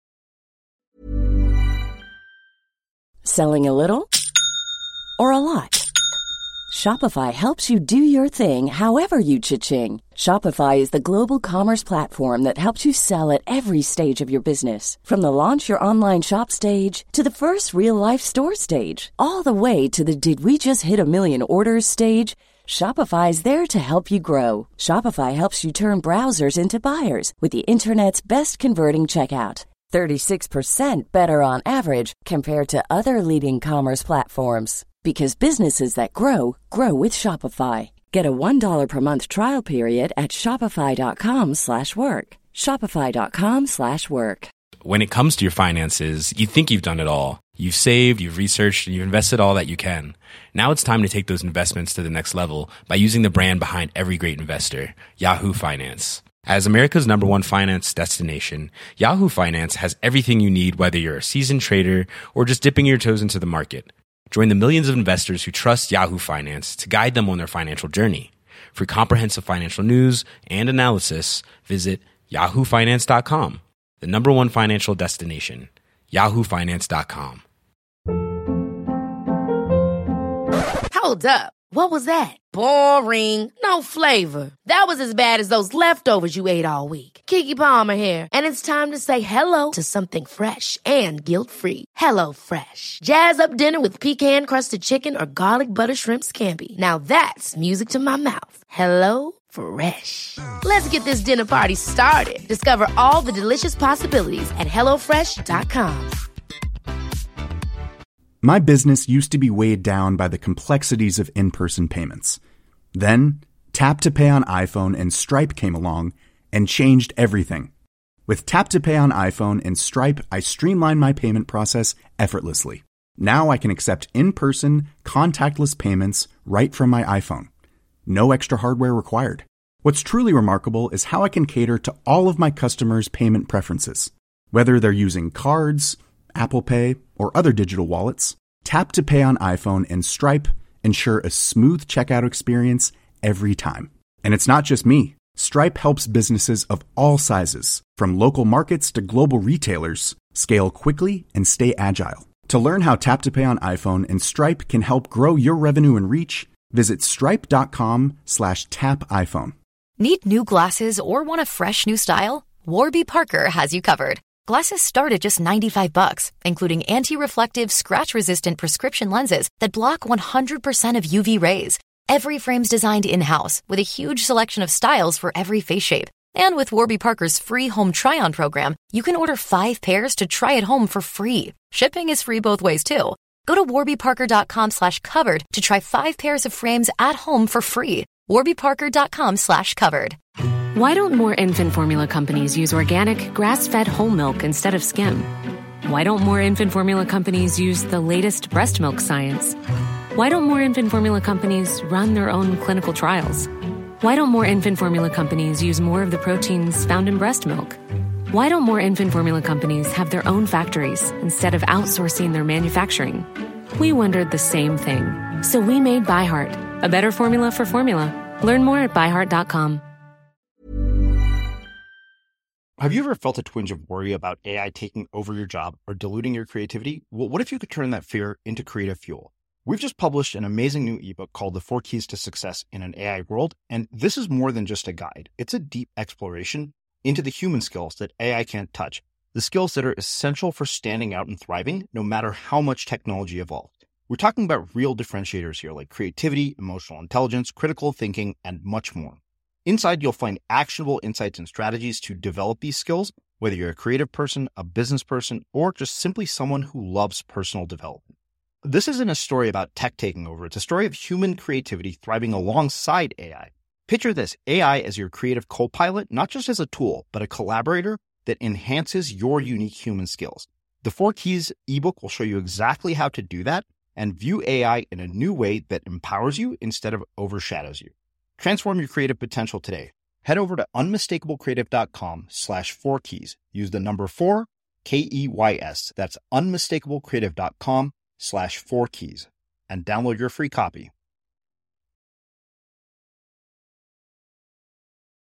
[SPEAKER 13] Selling a little or a lot? Shopify helps you do your thing however you cha-ching. Shopify is the global commerce platform that helps you sell at every stage of your business. From the launch your online shop stage to the first real-life store stage, all the way to the did we just hit a million orders stage. Shopify is there to help you grow. Shopify helps you turn browsers into buyers with the internet's best converting checkout. thirty-six percent better on average compared to other leading commerce platforms. Because businesses that grow, grow with Shopify. Get a one dollar per month trial period at shopify.com slash work. Shopify.com slash work.
[SPEAKER 4] When it comes to your finances, you think you've done it all. You've saved, you've researched, and you've invested all that you can. Now it's time to take those investments to the next level by using the brand behind every great investor, Yahoo Finance. As America's number one finance destination, Yahoo Finance has everything you need, whether you're a seasoned trader or just dipping your toes into the market. Join the millions of investors who trust Yahoo Finance to guide them on their financial journey. For comprehensive financial news and analysis, visit yahoo finance dot com, the number one financial destination, yahoo finance dot com.
[SPEAKER 3] Hold up. What was that? Boring. No flavor. That was as bad as those leftovers you ate all week. Keke Palmer here, and it's time to say hello to something fresh and guilt-free. Hello Fresh. Jazz up dinner with pecan-crusted chicken or garlic butter shrimp scampi. Now that's music to my mouth. Hello Fresh. Let's get this dinner party started. Discover all the delicious possibilities at hello fresh dot com.
[SPEAKER 14] My business used to be weighed down by the complexities of in-person payments. Then, Tap to Pay on iPhone and Stripe came along and changed everything. With Tap to Pay on iPhone and Stripe, I streamlined my payment process effortlessly. Now I can accept in-person, contactless payments right from my iPhone. No extra hardware required. What's truly remarkable is how I can cater to all of my customers' payment preferences. Whether they're using cards, Apple Pay, or other digital wallets, Tap to Pay on iPhone and Stripe ensure a smooth checkout experience every time. And it's not just me. Stripe helps businesses of all sizes, from local markets to global retailers, scale quickly and stay agile. To learn how Tap to Pay on iPhone and Stripe can help grow your revenue and reach, visit stripe.com slash tap iPhone.
[SPEAKER 15] Need new glasses or want a fresh new style? Warby Parker has you covered. Glasses start at just ninety-five bucks, including anti-reflective, scratch-resistant prescription lenses that block one hundred percent of U V rays. Every frame's designed in-house with a huge selection of styles for every face shape. And with Warby Parker's free home try-on program, you can order five pairs to try at home for free. Shipping is free both ways, too. Go to warbyparker.com slash covered to try five pairs of frames at home for free. warbyparker.com slash covered.
[SPEAKER 10] Why don't more infant formula companies use organic, grass-fed whole milk instead of skim? Why don't more infant formula companies use the latest breast milk science? Why don't more infant formula companies run their own clinical trials? Why don't more infant formula companies use more of the proteins found in breast milk? Why don't more infant formula companies have their own factories instead of outsourcing their manufacturing? We wondered the same thing. So we made ByHeart, a better formula for formula. Learn more at by heart dot com.
[SPEAKER 1] Have you ever felt a twinge of worry about A I taking over your job or diluting your creativity? Well, what if you could turn that fear into creative fuel? We've just published an amazing new ebook called The Four Keys to Success in an A I World, and this is more than just a guide. It's a deep exploration into the human skills that A I can't touch, the skills that are essential for standing out and thriving, no matter how much technology evolved. We're talking about real differentiators here, like creativity, emotional intelligence, critical thinking, and much more. Inside, you'll find actionable insights and strategies to develop these skills, whether you're a creative person, a business person, or just simply someone who loves personal development. This isn't a story about tech taking over. It's a story of human creativity thriving alongside A I. Picture this, A I as your creative co-pilot, not just as a tool, but a collaborator that enhances your unique human skills. The Four Keys ebook will show you exactly how to do that and view A I in a new way that empowers you instead of overshadows you. Transform your creative potential today. Head over to unmistakablecreative.com slash four keys. Use the number four, K E Y S. That's unmistakablecreative.com slash four keys and download your free copy.